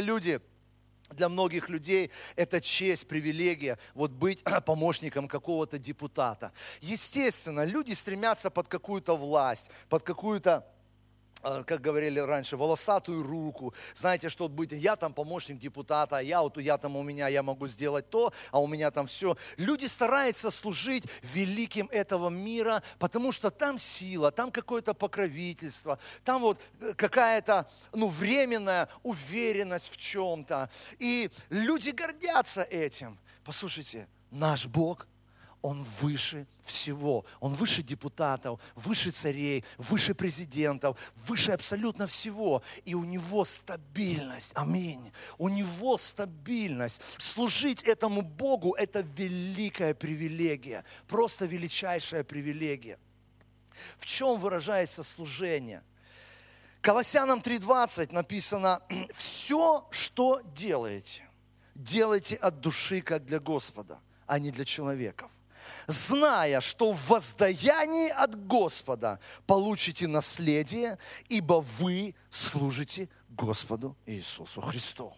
для многих людей это честь, привилегия, вот быть помощником какого-то депутата. Естественно, люди стремятся под какую-то власть, под какую-то, как говорили раньше, волосатую руку. Знаете, что быть, я там помощник депутата, я могу сделать то, а у меня там все. Люди стараются служить великим этого мира, потому что там сила, там какое-то покровительство, там вот какая-то временная уверенность в чем-то. И люди гордятся этим. Послушайте, наш Бог, Он выше всего. Он выше депутатов, выше царей, выше президентов, выше абсолютно всего. И у Него стабильность. Аминь. У Него стабильность. Служить этому Богу – это великая привилегия. Просто величайшая привилегия. В чем выражается служение? Колоссянам 3:20 написано: «Все, что делаете, делайте от души, как для Господа, а не для человеков, зная, что в воздаянии от Господа получите наследие, ибо вы служите Господу Иисусу Христу».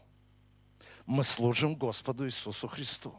Мы служим Господу Иисусу Христу.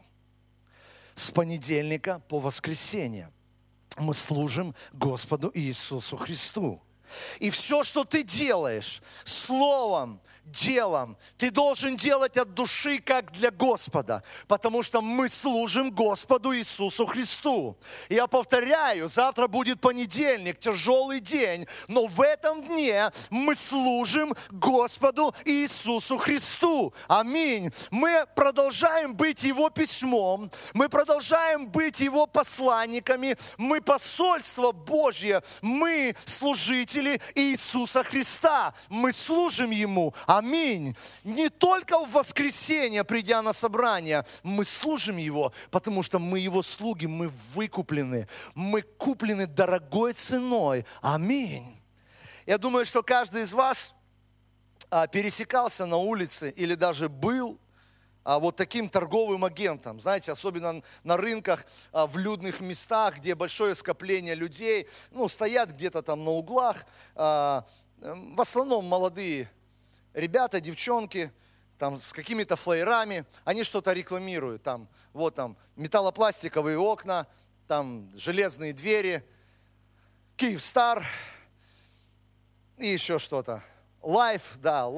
С понедельника по воскресенье мы служим Господу Иисусу Христу. И все, что ты делаешь, словом, делом, ты должен делать от души, как для Господа, потому что мы служим Господу Иисусу Христу. Я повторяю, завтра будет понедельник, тяжелый день, но в этом дне мы служим Господу Иисусу Христу. Аминь. Мы продолжаем быть Его письмом, мы продолжаем быть Его посланниками, мы посольство Божье, мы служители Иисуса Христа, мы служим Ему. Аминь. Не только в воскресенье, придя на собрание, мы служим Его, потому что мы Его слуги, мы выкуплены, мы куплены дорогой ценой. Аминь. Я думаю, что каждый из вас пересекался на улице или даже был вот таким торговым агентом. Знаете, особенно на рынках, в людных местах, где большое скопление людей, стоят где-то там на углах, в основном молодые ребята, девчонки, там с какими-то флаерами, они что-то рекламируют, там металлопластиковые окна, там железные двери, Kyivstar и еще что-то. Life.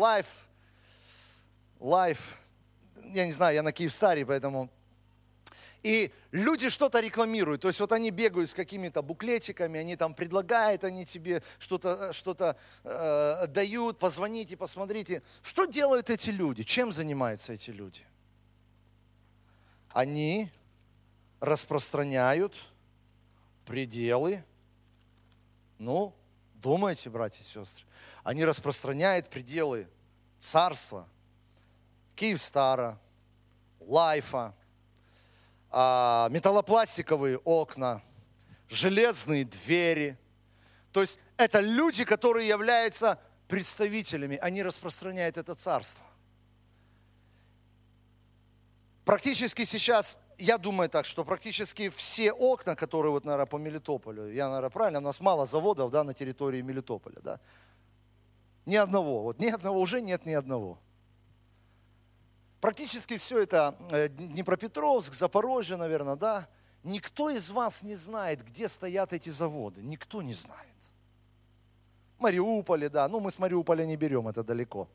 Я не знаю, я на Kyivstar, поэтому... И люди что-то рекламируют, то есть они бегают с какими-то буклетиками, они там предлагают, они тебе что-то дают, позвоните, посмотрите. Что делают эти люди? Чем занимаются эти люди? Они распространяют пределы, думайте, братья и сестры, они распространяют пределы царства, Kyivstar, Лайфа, металлопластиковые окна, железные двери. То есть это люди, которые являются представителями, они распространяют это царство. Практически сейчас, я думаю так, что практически все окна, которые наверное, по Мелитополю, правильно, у нас мало заводов, на территории Мелитополя, да? Ни одного, уже нет ни одного. Практически все это Днепропетровск, Запорожье, наверное, да? Никто из вас не знает, где стоят эти заводы. Никто не знает. Мариуполе, да. Мы с Мариуполя не берем, это далеко.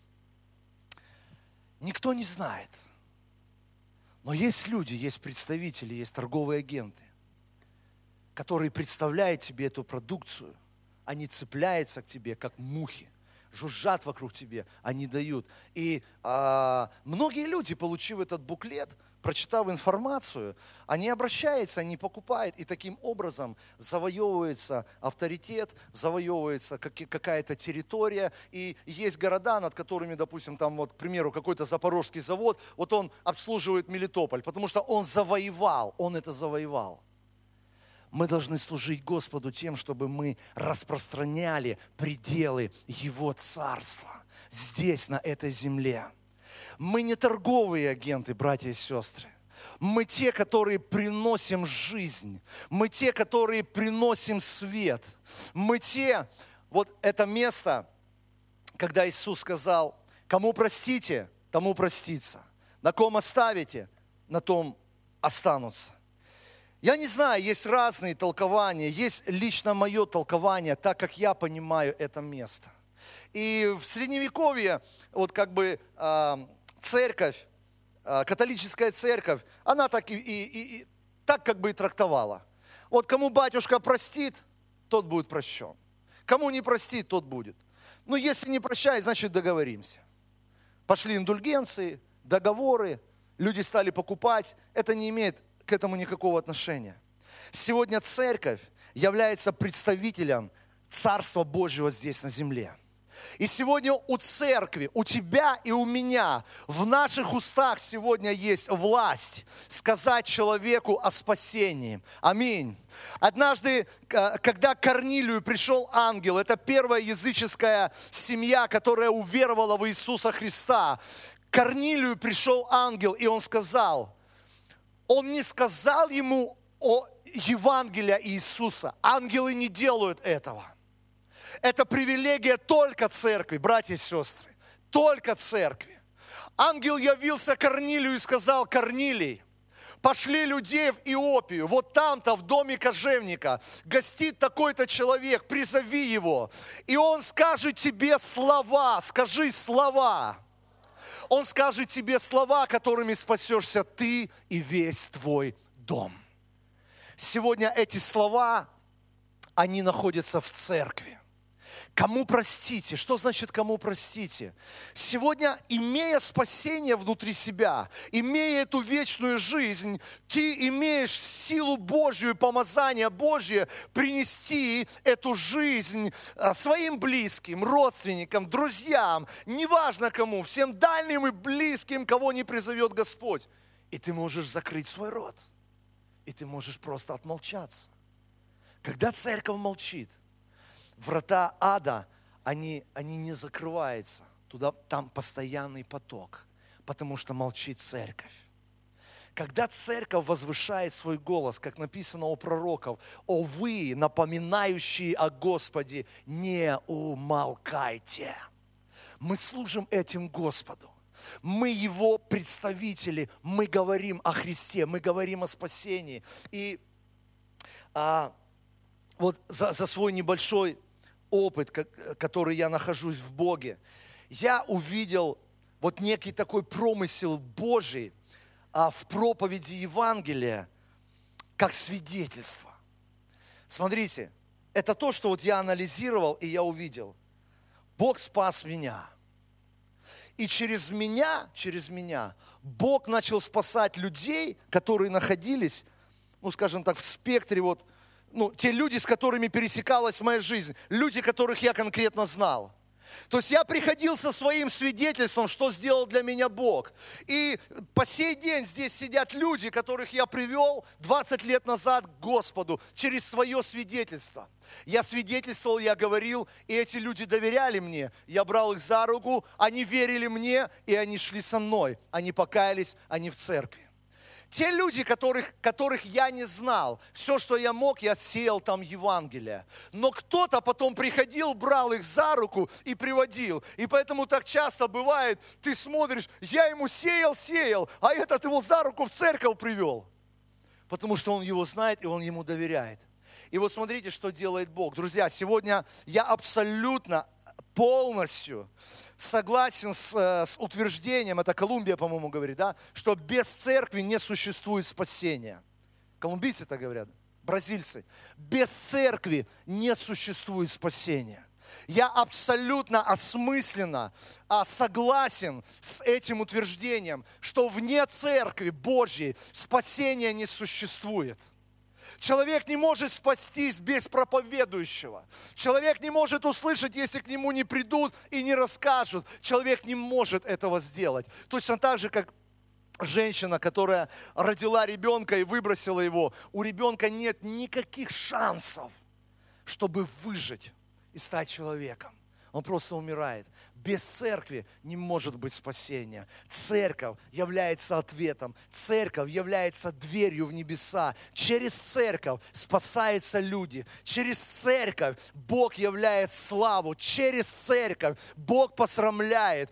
Никто не знает. Но есть люди, есть представители, есть торговые агенты, которые представляют тебе эту продукцию. Они цепляются к тебе, как мухи. Жужжат вокруг тебя, они дают. И многие люди, получив этот буклет, прочитав информацию, они обращаются, они покупают, и таким образом завоевывается авторитет, завоевывается какая-то территория, и есть города, над которыми, допустим, там к примеру, какой-то запорожский завод, он обслуживает Мелитополь, потому что он это завоевал. Мы должны служить Господу тем, чтобы мы распространяли пределы Его Царства здесь, на этой земле. Мы не торговые агенты, братья и сестры. Мы те, которые приносим жизнь. Мы те, которые приносим свет. Мы те, это место, когда Иисус сказал, кому простите, тому простится. На ком оставите, на том останутся. Я не знаю, есть разные толкования, есть лично мое толкование, так как я понимаю это место. И в Средневековье, церковь, католическая церковь, она так и трактовала. Кому батюшка простит, тот будет прощен. Кому не простит, тот будет. Если не прощает, значит договоримся. Пошли индульгенции, договоры, люди стали покупать, это не имеет к этому никакого отношения. Сегодня церковь является представителем Царства Божьего здесь на земле. И сегодня у церкви, у тебя и у меня, в наших устах сегодня есть власть сказать человеку о спасении. Аминь. Однажды, когда к Корнилию пришел ангел, это первая языческая семья, которая уверовала в Иисуса Христа. К Корнилию пришел ангел, и он сказал, он не сказал ему о Евангелии Иисуса. Ангелы не делают этого. Это привилегия только церкви, братья и сестры. Только церкви. Ангел явился Корнилию и сказал, Корнилий, пошли людей в Иопию, там-то, в доме кожевника, гостит такой-то человек, призови его, и он скажет тебе слова, скажи слова. Он скажет тебе слова, которыми спасешься ты и весь твой дом. Сегодня эти слова, они находятся в церкви. Кому простите? Что значит кому простите? Сегодня, имея спасение внутри себя, имея эту вечную жизнь, ты имеешь силу Божью, помазание Божье принести эту жизнь своим близким, родственникам, друзьям, неважно кому, всем дальним и близким, кого не призовет Господь. И ты можешь закрыть свой рот. И ты можешь просто отмолчаться. Когда церковь молчит, врата ада, они не закрываются. Там постоянный поток. Потому что молчит церковь. Когда церковь возвышает свой голос, как написано у пророков, «О вы, напоминающие о Господе, не умолкайте». Мы служим этим Господу. Мы Его представители, мы говорим о Христе, мы говорим о спасении. И вот за свой небольшой опыт, который я нахожусь в Боге, я увидел вот некий такой промысел Божий в проповеди Евангелия, как свидетельство. Смотрите, это то, что вот я анализировал и я увидел. Бог спас меня. И через меня Бог начал спасать людей, которые находились, скажем так, в спектре те люди, с которыми пересекалась моя жизнь, люди, которых я конкретно знал. То есть я приходил со своим свидетельством, что сделал для меня Бог. И по сей день здесь сидят люди, которых я привел 20 лет назад к Господу через свое свидетельство. Я свидетельствовал, я говорил, и эти люди доверяли мне. Я брал их за руку, они верили мне, и они шли со мной. Они покаялись, они в церкви. Те люди, которых я не знал, все, что я мог, я сеял там Евангелие. Но кто-то потом приходил, брал их за руку и приводил. И поэтому так часто бывает, ты смотришь, я ему сеял, а этот его за руку в церковь привел. Потому что он его знает и он ему доверяет. И вот смотрите, что делает Бог. Друзья, сегодня я абсолютно полностью согласен с утверждением, это Колумбия, по-моему, говорит, да, что без церкви не существует спасения. Колумбийцы так говорят, бразильцы. Без церкви не существует спасения. Я абсолютно осмысленно согласен с этим утверждением, что вне церкви Божьей спасения не существует. Человек не может спастись без проповедующего. Человек не может услышать, если к нему не придут и не расскажут. Человек не может этого сделать. Точно так же, как женщина, которая родила ребенка и выбросила его. У ребенка нет никаких шансов, чтобы выжить и стать человеком. Он просто умирает. Без церкви не может быть спасения. Церковь является ответом. Церковь является дверью в небеса. Через церковь спасаются люди. Через церковь Бог являет славу. Через церковь Бог посрамляет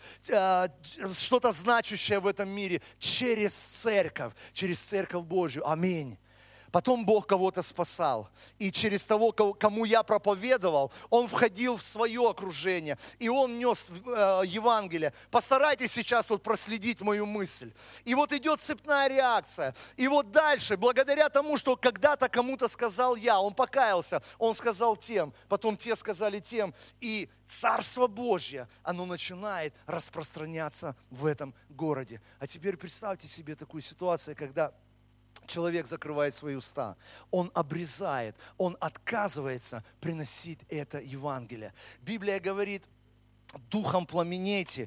что-то значащее в этом мире. Через церковь Божью. Аминь. Потом Бог кого-то спасал. И через того, кому я проповедовал, он входил в свое окружение. И он нес Евангелие. Постарайтесь сейчас вот проследить мою мысль. И вот идет цепная реакция. И вот дальше, благодаря тому, что когда-то кому-то сказал я, он покаялся, он сказал тем, потом те сказали тем. И Царство Божье, оно начинает распространяться в этом городе. А теперь представьте себе такую ситуацию, когда человек закрывает свои уста, он обрезает, он отказывается приносить это Евангелие. Библия говорит, духом пламенейте,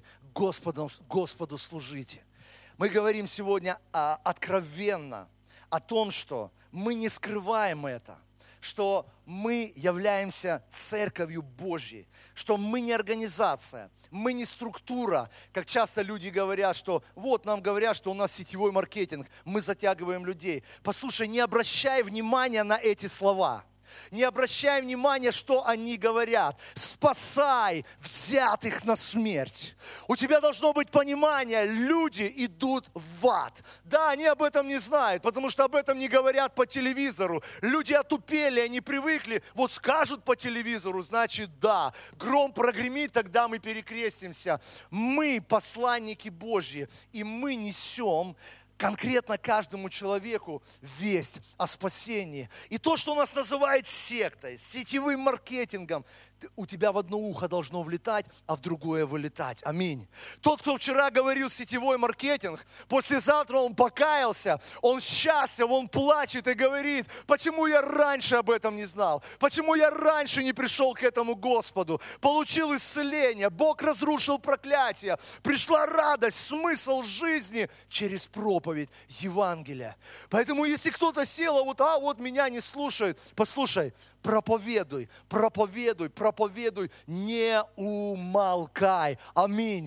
Господу служите. Мы говорим сегодня откровенно о том, что мы не скрываем это, что мы являемся церковью Божьей, что мы не организация, мы не структура, как часто люди говорят, что вот нам говорят, что у нас сетевой маркетинг, мы затягиваем людей. Послушай, не обращай внимания на эти слова. Не обращай внимания, что они говорят. Спасай взятых на смерть. У тебя должно быть понимание, люди идут в ад. Да, они об этом не знают, потому что об этом не говорят по телевизору. Люди отупели, они привыкли, вот скажут по телевизору, значит да. Гром прогремит, тогда мы перекрестимся. Мы посланники Божьи, и мы несем конкретно каждому человеку весть о спасении. И то, что у нас называют сектой, сетевым маркетингом, у тебя в одно ухо должно влетать, а в другое вылетать. Аминь. Тот, кто вчера говорил сетевой маркетинг, послезавтра он покаялся, он счастлив, он плачет и говорит, почему я раньше об этом не знал, почему я раньше не пришел к этому Господу, получил исцеление, Бог разрушил проклятие, пришла радость, смысл жизни через проповедь Евангелия. Поэтому если кто-то сел, вот меня не слушают, послушай, проповедуй, проповедуй, проповедуй, не умолкай. Аминь.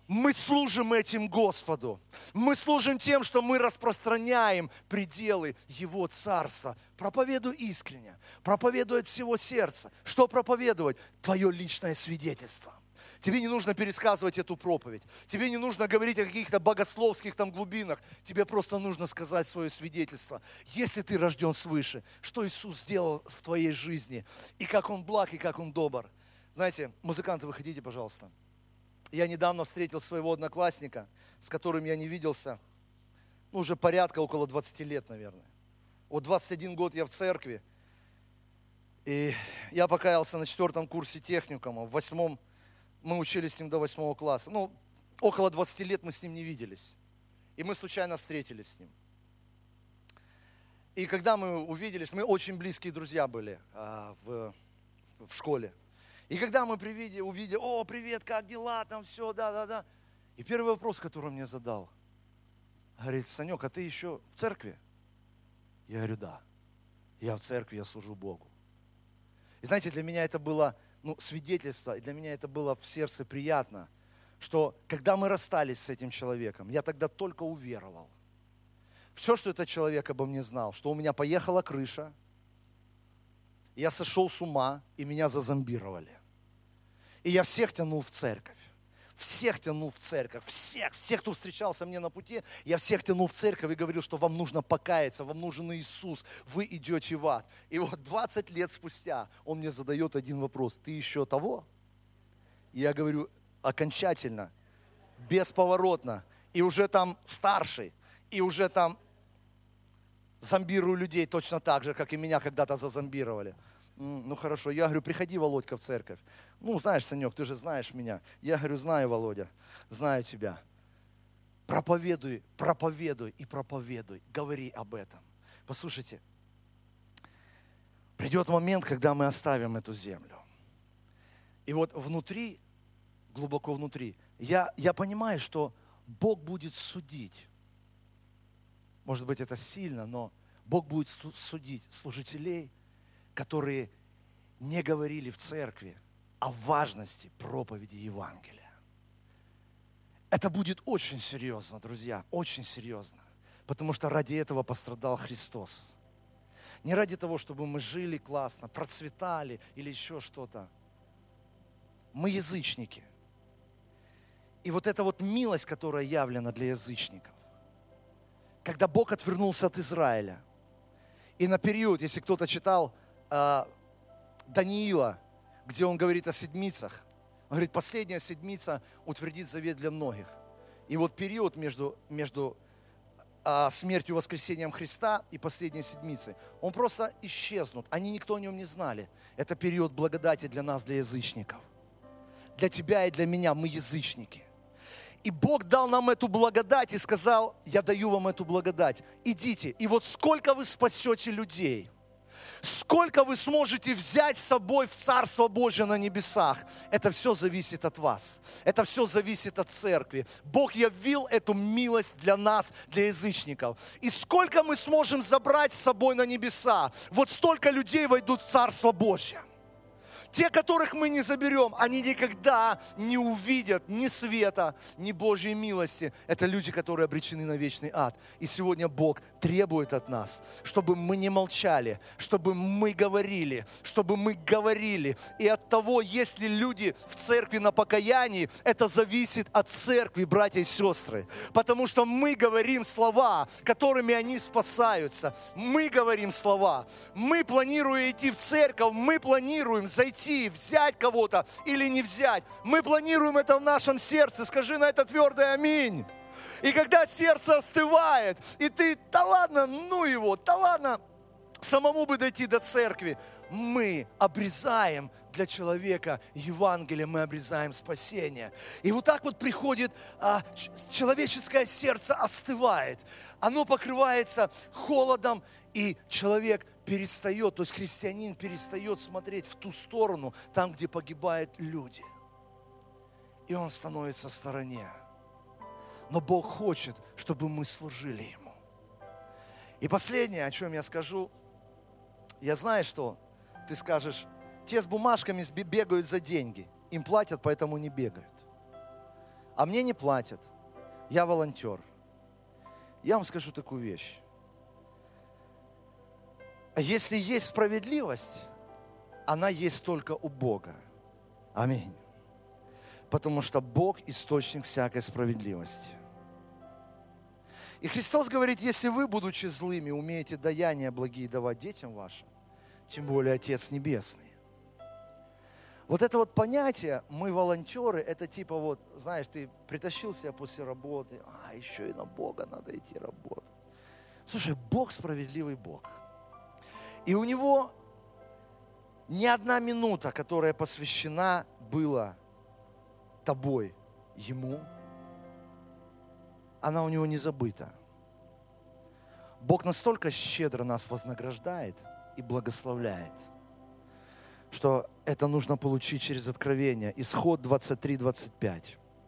Мы служим этим Господу. Мы служим тем, что мы распространяем пределы Его Царства. Проповедуй искренне, проповедуй от всего сердца. Что проповедовать? Твое личное свидетельство. Тебе не нужно пересказывать эту проповедь. Тебе не нужно говорить о каких-то богословских там глубинах. Тебе просто нужно сказать свое свидетельство. Если ты рожден свыше, что Иисус сделал в твоей жизни, и как Он благ, и как Он добр. Знаете, музыканты, выходите, пожалуйста. Я недавно встретил своего одноклассника, с которым я не виделся, уже порядка около 20 лет, наверное. Вот 21 год я в церкви, и я покаялся на 4 курсе техникума, в 8 мы учились с ним до 8 класса. Около 20 лет мы с ним не виделись, и мы случайно встретились с ним. И когда мы увиделись, мы очень близкие друзья были в школе. И когда мы увидели, о, привет, как дела, там все, да. И первый вопрос, который он мне задал, говорит: Санек, а ты еще в церкви? Я говорю: да, я в церкви, я служу Богу. И знаете, для меня это было свидетельство, и для меня это было в сердце приятно, что когда мы расстались с этим человеком, я тогда только уверовал. Все, что этот человек обо мне знал, что у меня поехала крыша, я сошел с ума, и меня зазомбировали. И я всех тянул в церковь. Всех тянул в церковь. Всех, кто встречался мне на пути, я всех тянул в церковь и говорил, что вам нужно покаяться, вам нужен Иисус, вы идете в ад. И вот 20 лет спустя он мне задает один вопрос: ты еще того? И я говорю: окончательно, бесповоротно. И уже там старший, и уже там зомбирую людей точно так же, как и меня когда-то зазомбировали. Ну хорошо, я говорю: приходи, Володька, в церковь. Знаешь, Санек, ты же знаешь меня. Я говорю: знаю, Володя, знаю тебя. Проповедуй, проповедуй и проповедуй. Говори об этом. Послушайте, придет момент, когда мы оставим эту землю. И вот внутри, глубоко внутри, я понимаю, что Бог будет судить. Может быть, это сильно, но Бог будет судить служителей, которые не говорили в церкви о важности проповеди Евангелия. Это будет очень серьезно, друзья, очень серьезно. Потому что ради этого пострадал Христос. Не ради того, чтобы мы жили классно, процветали или еще что-то. Мы язычники. И вот эта вот милость, которая явлена для язычников, когда Бог отвернулся от Израиля, и на период, если кто-то читал Даниила, где он говорит о седмицах, он говорит: последняя седмица утвердит завет для многих. И вот период между смертью и воскресением Христа и последней седмицей, он просто исчезнут. Никто о нем не знали. Это период благодати для нас, для язычников. Для тебя и для меня, мы язычники. И Бог дал нам эту благодать и сказал: я даю вам эту благодать. Идите. И вот сколько вы спасете людей, сколько вы сможете взять с собой в Царство Божие на небесах, это все зависит от вас. Это все зависит от церкви. Бог явил эту милость для нас, для язычников. И сколько мы сможем забрать с собой на небеса, вот столько людей войдут в Царство Божие. Те, которых мы не заберем, они никогда не увидят ни света, ни Божьей милости. Это люди, которые обречены на вечный ад. И сегодня Бог требует от нас, чтобы мы не молчали, чтобы мы говорили, И от того, есть ли люди в церкви на покаянии, это зависит от церкви, братья и сестры. Потому что мы говорим слова, которыми они спасаются. Мы говорим слова. Мы, планируя идти в церковь, мы планируем зайти, взять кого-то или не взять. Мы планируем это в нашем сердце. Скажи на это твердое аминь. И когда сердце остывает, и ты: да ладно, самому бы дойти до церкви. Мы обрезаем для человека Евангелие, мы обрезаем спасение. И вот так вот приходит, человеческое сердце остывает. Оно покрывается холодом, и человек перестает, то есть христианин перестает смотреть в ту сторону, там, где погибают люди. И он становится в стороне. Но Бог хочет, чтобы мы служили Ему. И последнее, о чем я скажу, я знаю, что ты скажешь: те с бумажками бегают за деньги, им платят, поэтому не бегают. а мне не платят, я волонтер. Я вам скажу такую вещь. Если есть справедливость, она есть только у Бога. Аминь. Потому что Бог источник всякой справедливости. И Христос говорит, если вы, будучи злыми, умеете даяния благие давать детям вашим, тем более Отец Небесный. Вот это вот понятие, мы волонтеры, это типа вот, знаешь, ты притащил себя после работы, еще и на Бога надо идти работать. Слушай, Бог справедливый Бог. И у Него ни одна минута, которая посвящена была тобой, Ему, она у Него не забыта. Бог настолько щедро нас вознаграждает и благословляет, что это нужно получить через откровение. Исход 23-25.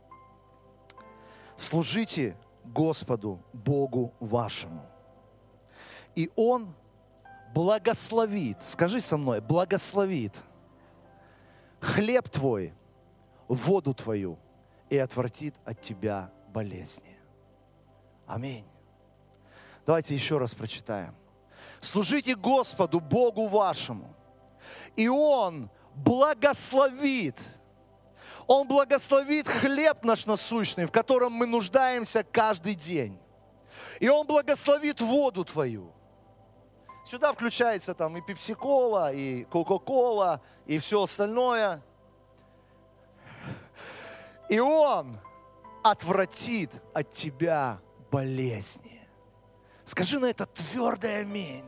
Служите Господу, Богу вашему, и Он благословит, скажи со мной, благословит хлеб твой, воду твою и отвратит от тебя болезни. Аминь. Давайте еще раз прочитаем. Служите Господу, Богу вашему, и Он благословит. Он благословит хлеб наш насущный, в котором мы нуждаемся каждый день. И Он благословит воду твою. Сюда включается там и пепси-кола, и кока-кола, и все остальное. И Он отвратит от тебя болезни. Скажи на это твердое аминь.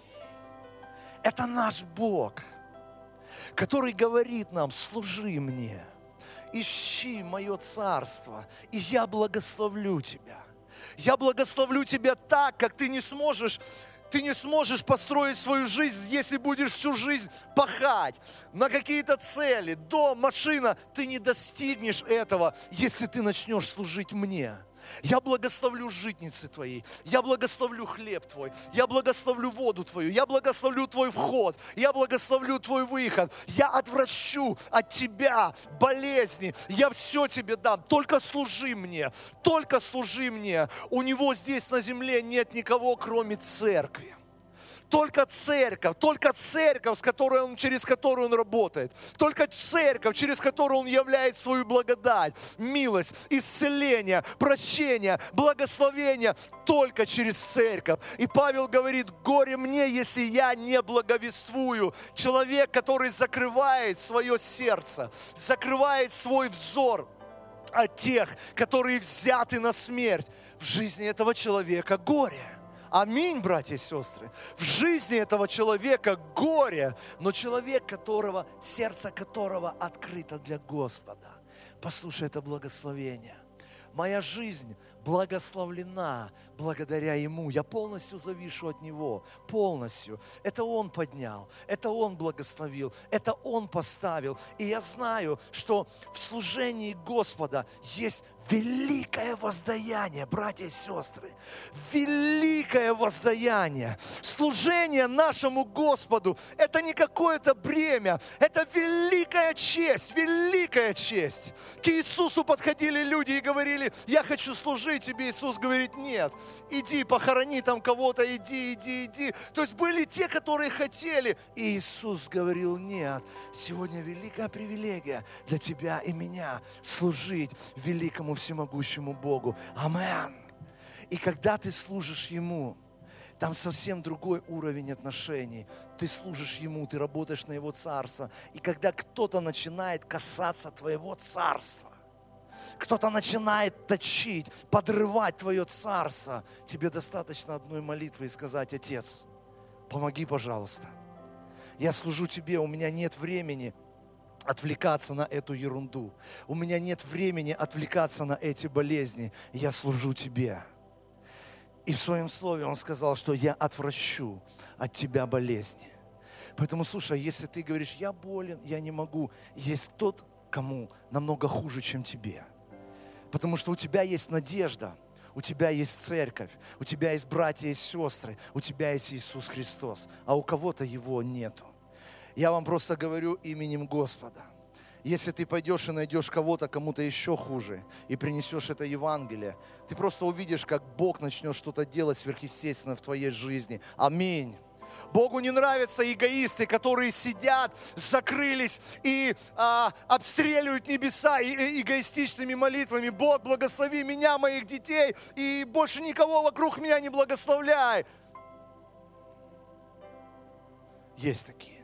Это наш Бог, который говорит нам, служи мне, ищи мое царство, и я благословлю тебя. Я благословлю тебя так, как ты не сможешь построить свою жизнь, если будешь всю жизнь пахать на какие-то цели, дом, машина. Ты не достигнешь этого, если ты начнешь служить мне. Я благословлю житницы твои, я благословлю хлеб твой, я благословлю воду твою, я благословлю твой вход, я благословлю твой выход, я отвращу от тебя болезни, я все тебе дам, только служи мне, только служи мне. У него здесь на земле нет никого, кроме церкви. Только церковь, через которую Он работает. Только церковь, через которую Он являет свою благодать, милость, исцеление, прощение, благословение. Только через церковь. И Павел говорит, горе мне, если я не благовествую. Человек, который закрывает свое сердце, закрывает свой взор от тех, которые взяты на смерть. В жизни этого человека горе. Аминь, братья и сестры. В жизни этого человека горе, но человек, сердце которого открыто для Господа. Послушай, это благословение. Моя жизнь благословлена благодаря Ему. Я полностью завишу от Него. Полностью. Это Он поднял. Это Он благословил. Это Он поставил. И я знаю, что в служении Господа есть великое воздаяние, братья и сестры. Великое воздаяние. Служение нашему Господу – это не какое-то бремя. Это великая честь. Великая честь. К Иисусу подходили люди и говорили, я хочу служить тебе. Иисус говорит, нет. Иди, похорони там кого-то, иди. То есть были те, которые хотели. И Иисус говорил, нет. Сегодня великая привилегия для тебя и меня служить великому всемогущему Богу. Амен. И когда ты служишь Ему, там совсем другой уровень отношений. Ты служишь Ему, ты работаешь на Его царство. И когда кто-то начинает касаться твоего царства, кто-то начинает точить, подрывать твое царство, тебе достаточно одной молитвы и сказать, Отец, помоги, пожалуйста. Я служу Тебе, у меня нет времени отвлекаться на эту ерунду. У меня нет времени отвлекаться на эти болезни. Я служу Тебе. И в своем слове Он сказал, что я отвращу от тебя болезни. Поэтому, слушай, если ты говоришь, я болен, я не могу, есть тот, кому намного хуже, чем тебе. Потому что у тебя есть надежда, у тебя есть церковь, у тебя есть братья и сестры, у тебя есть Иисус Христос, а у кого-то Его нету. Я вам просто говорю именем Господа. Если ты пойдешь и найдешь кого-то, кому-то еще хуже, и принесешь это Евангелие, ты просто увидишь, как Бог начнет что-то делать сверхъестественное в твоей жизни. Аминь. Богу не нравятся эгоисты, которые сидят, закрылись и обстреливают небеса эгоистичными молитвами. Бог, благослови меня, моих детей, и больше никого вокруг меня не благословляй. Есть такие.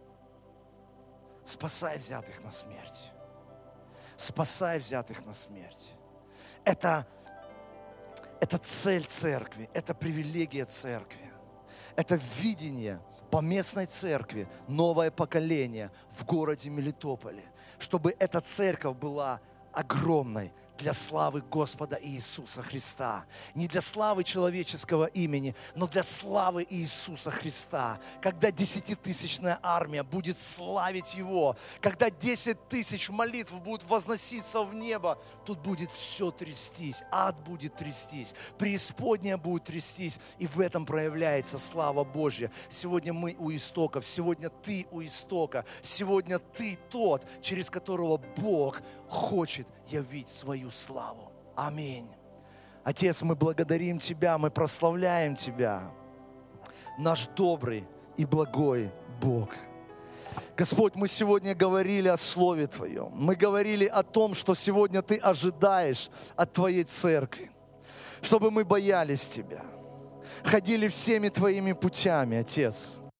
Спасай взятых на смерть. Спасай взятых на смерть. Это цель церкви, это привилегия церкви. Это видение поместной церкви, новое поколение в городе Мелитополе, чтобы эта церковь была огромной для славы Господа Иисуса Христа. Не для славы человеческого имени, но для славы Иисуса Христа. Когда 10-тысячная армия будет славить Его, когда 10 тысяч молитв будут возноситься в небо, тут будет все трястись, ад будет трястись, преисподняя будет трястись, и в этом проявляется слава Божья. Сегодня мы у истоков, сегодня ты у истока, сегодня ты тот, через которого Бог хочет явить свою славу. Аминь. Отец, мы благодарим Тебя, мы прославляем Тебя, наш добрый и благой Бог. Господь, мы сегодня говорили о Слове Твоем. Мы говорили о том, что сегодня Ты ожидаешь от Твоей церкви, чтобы мы боялись Тебя, ходили всеми Твоими путями, Отец.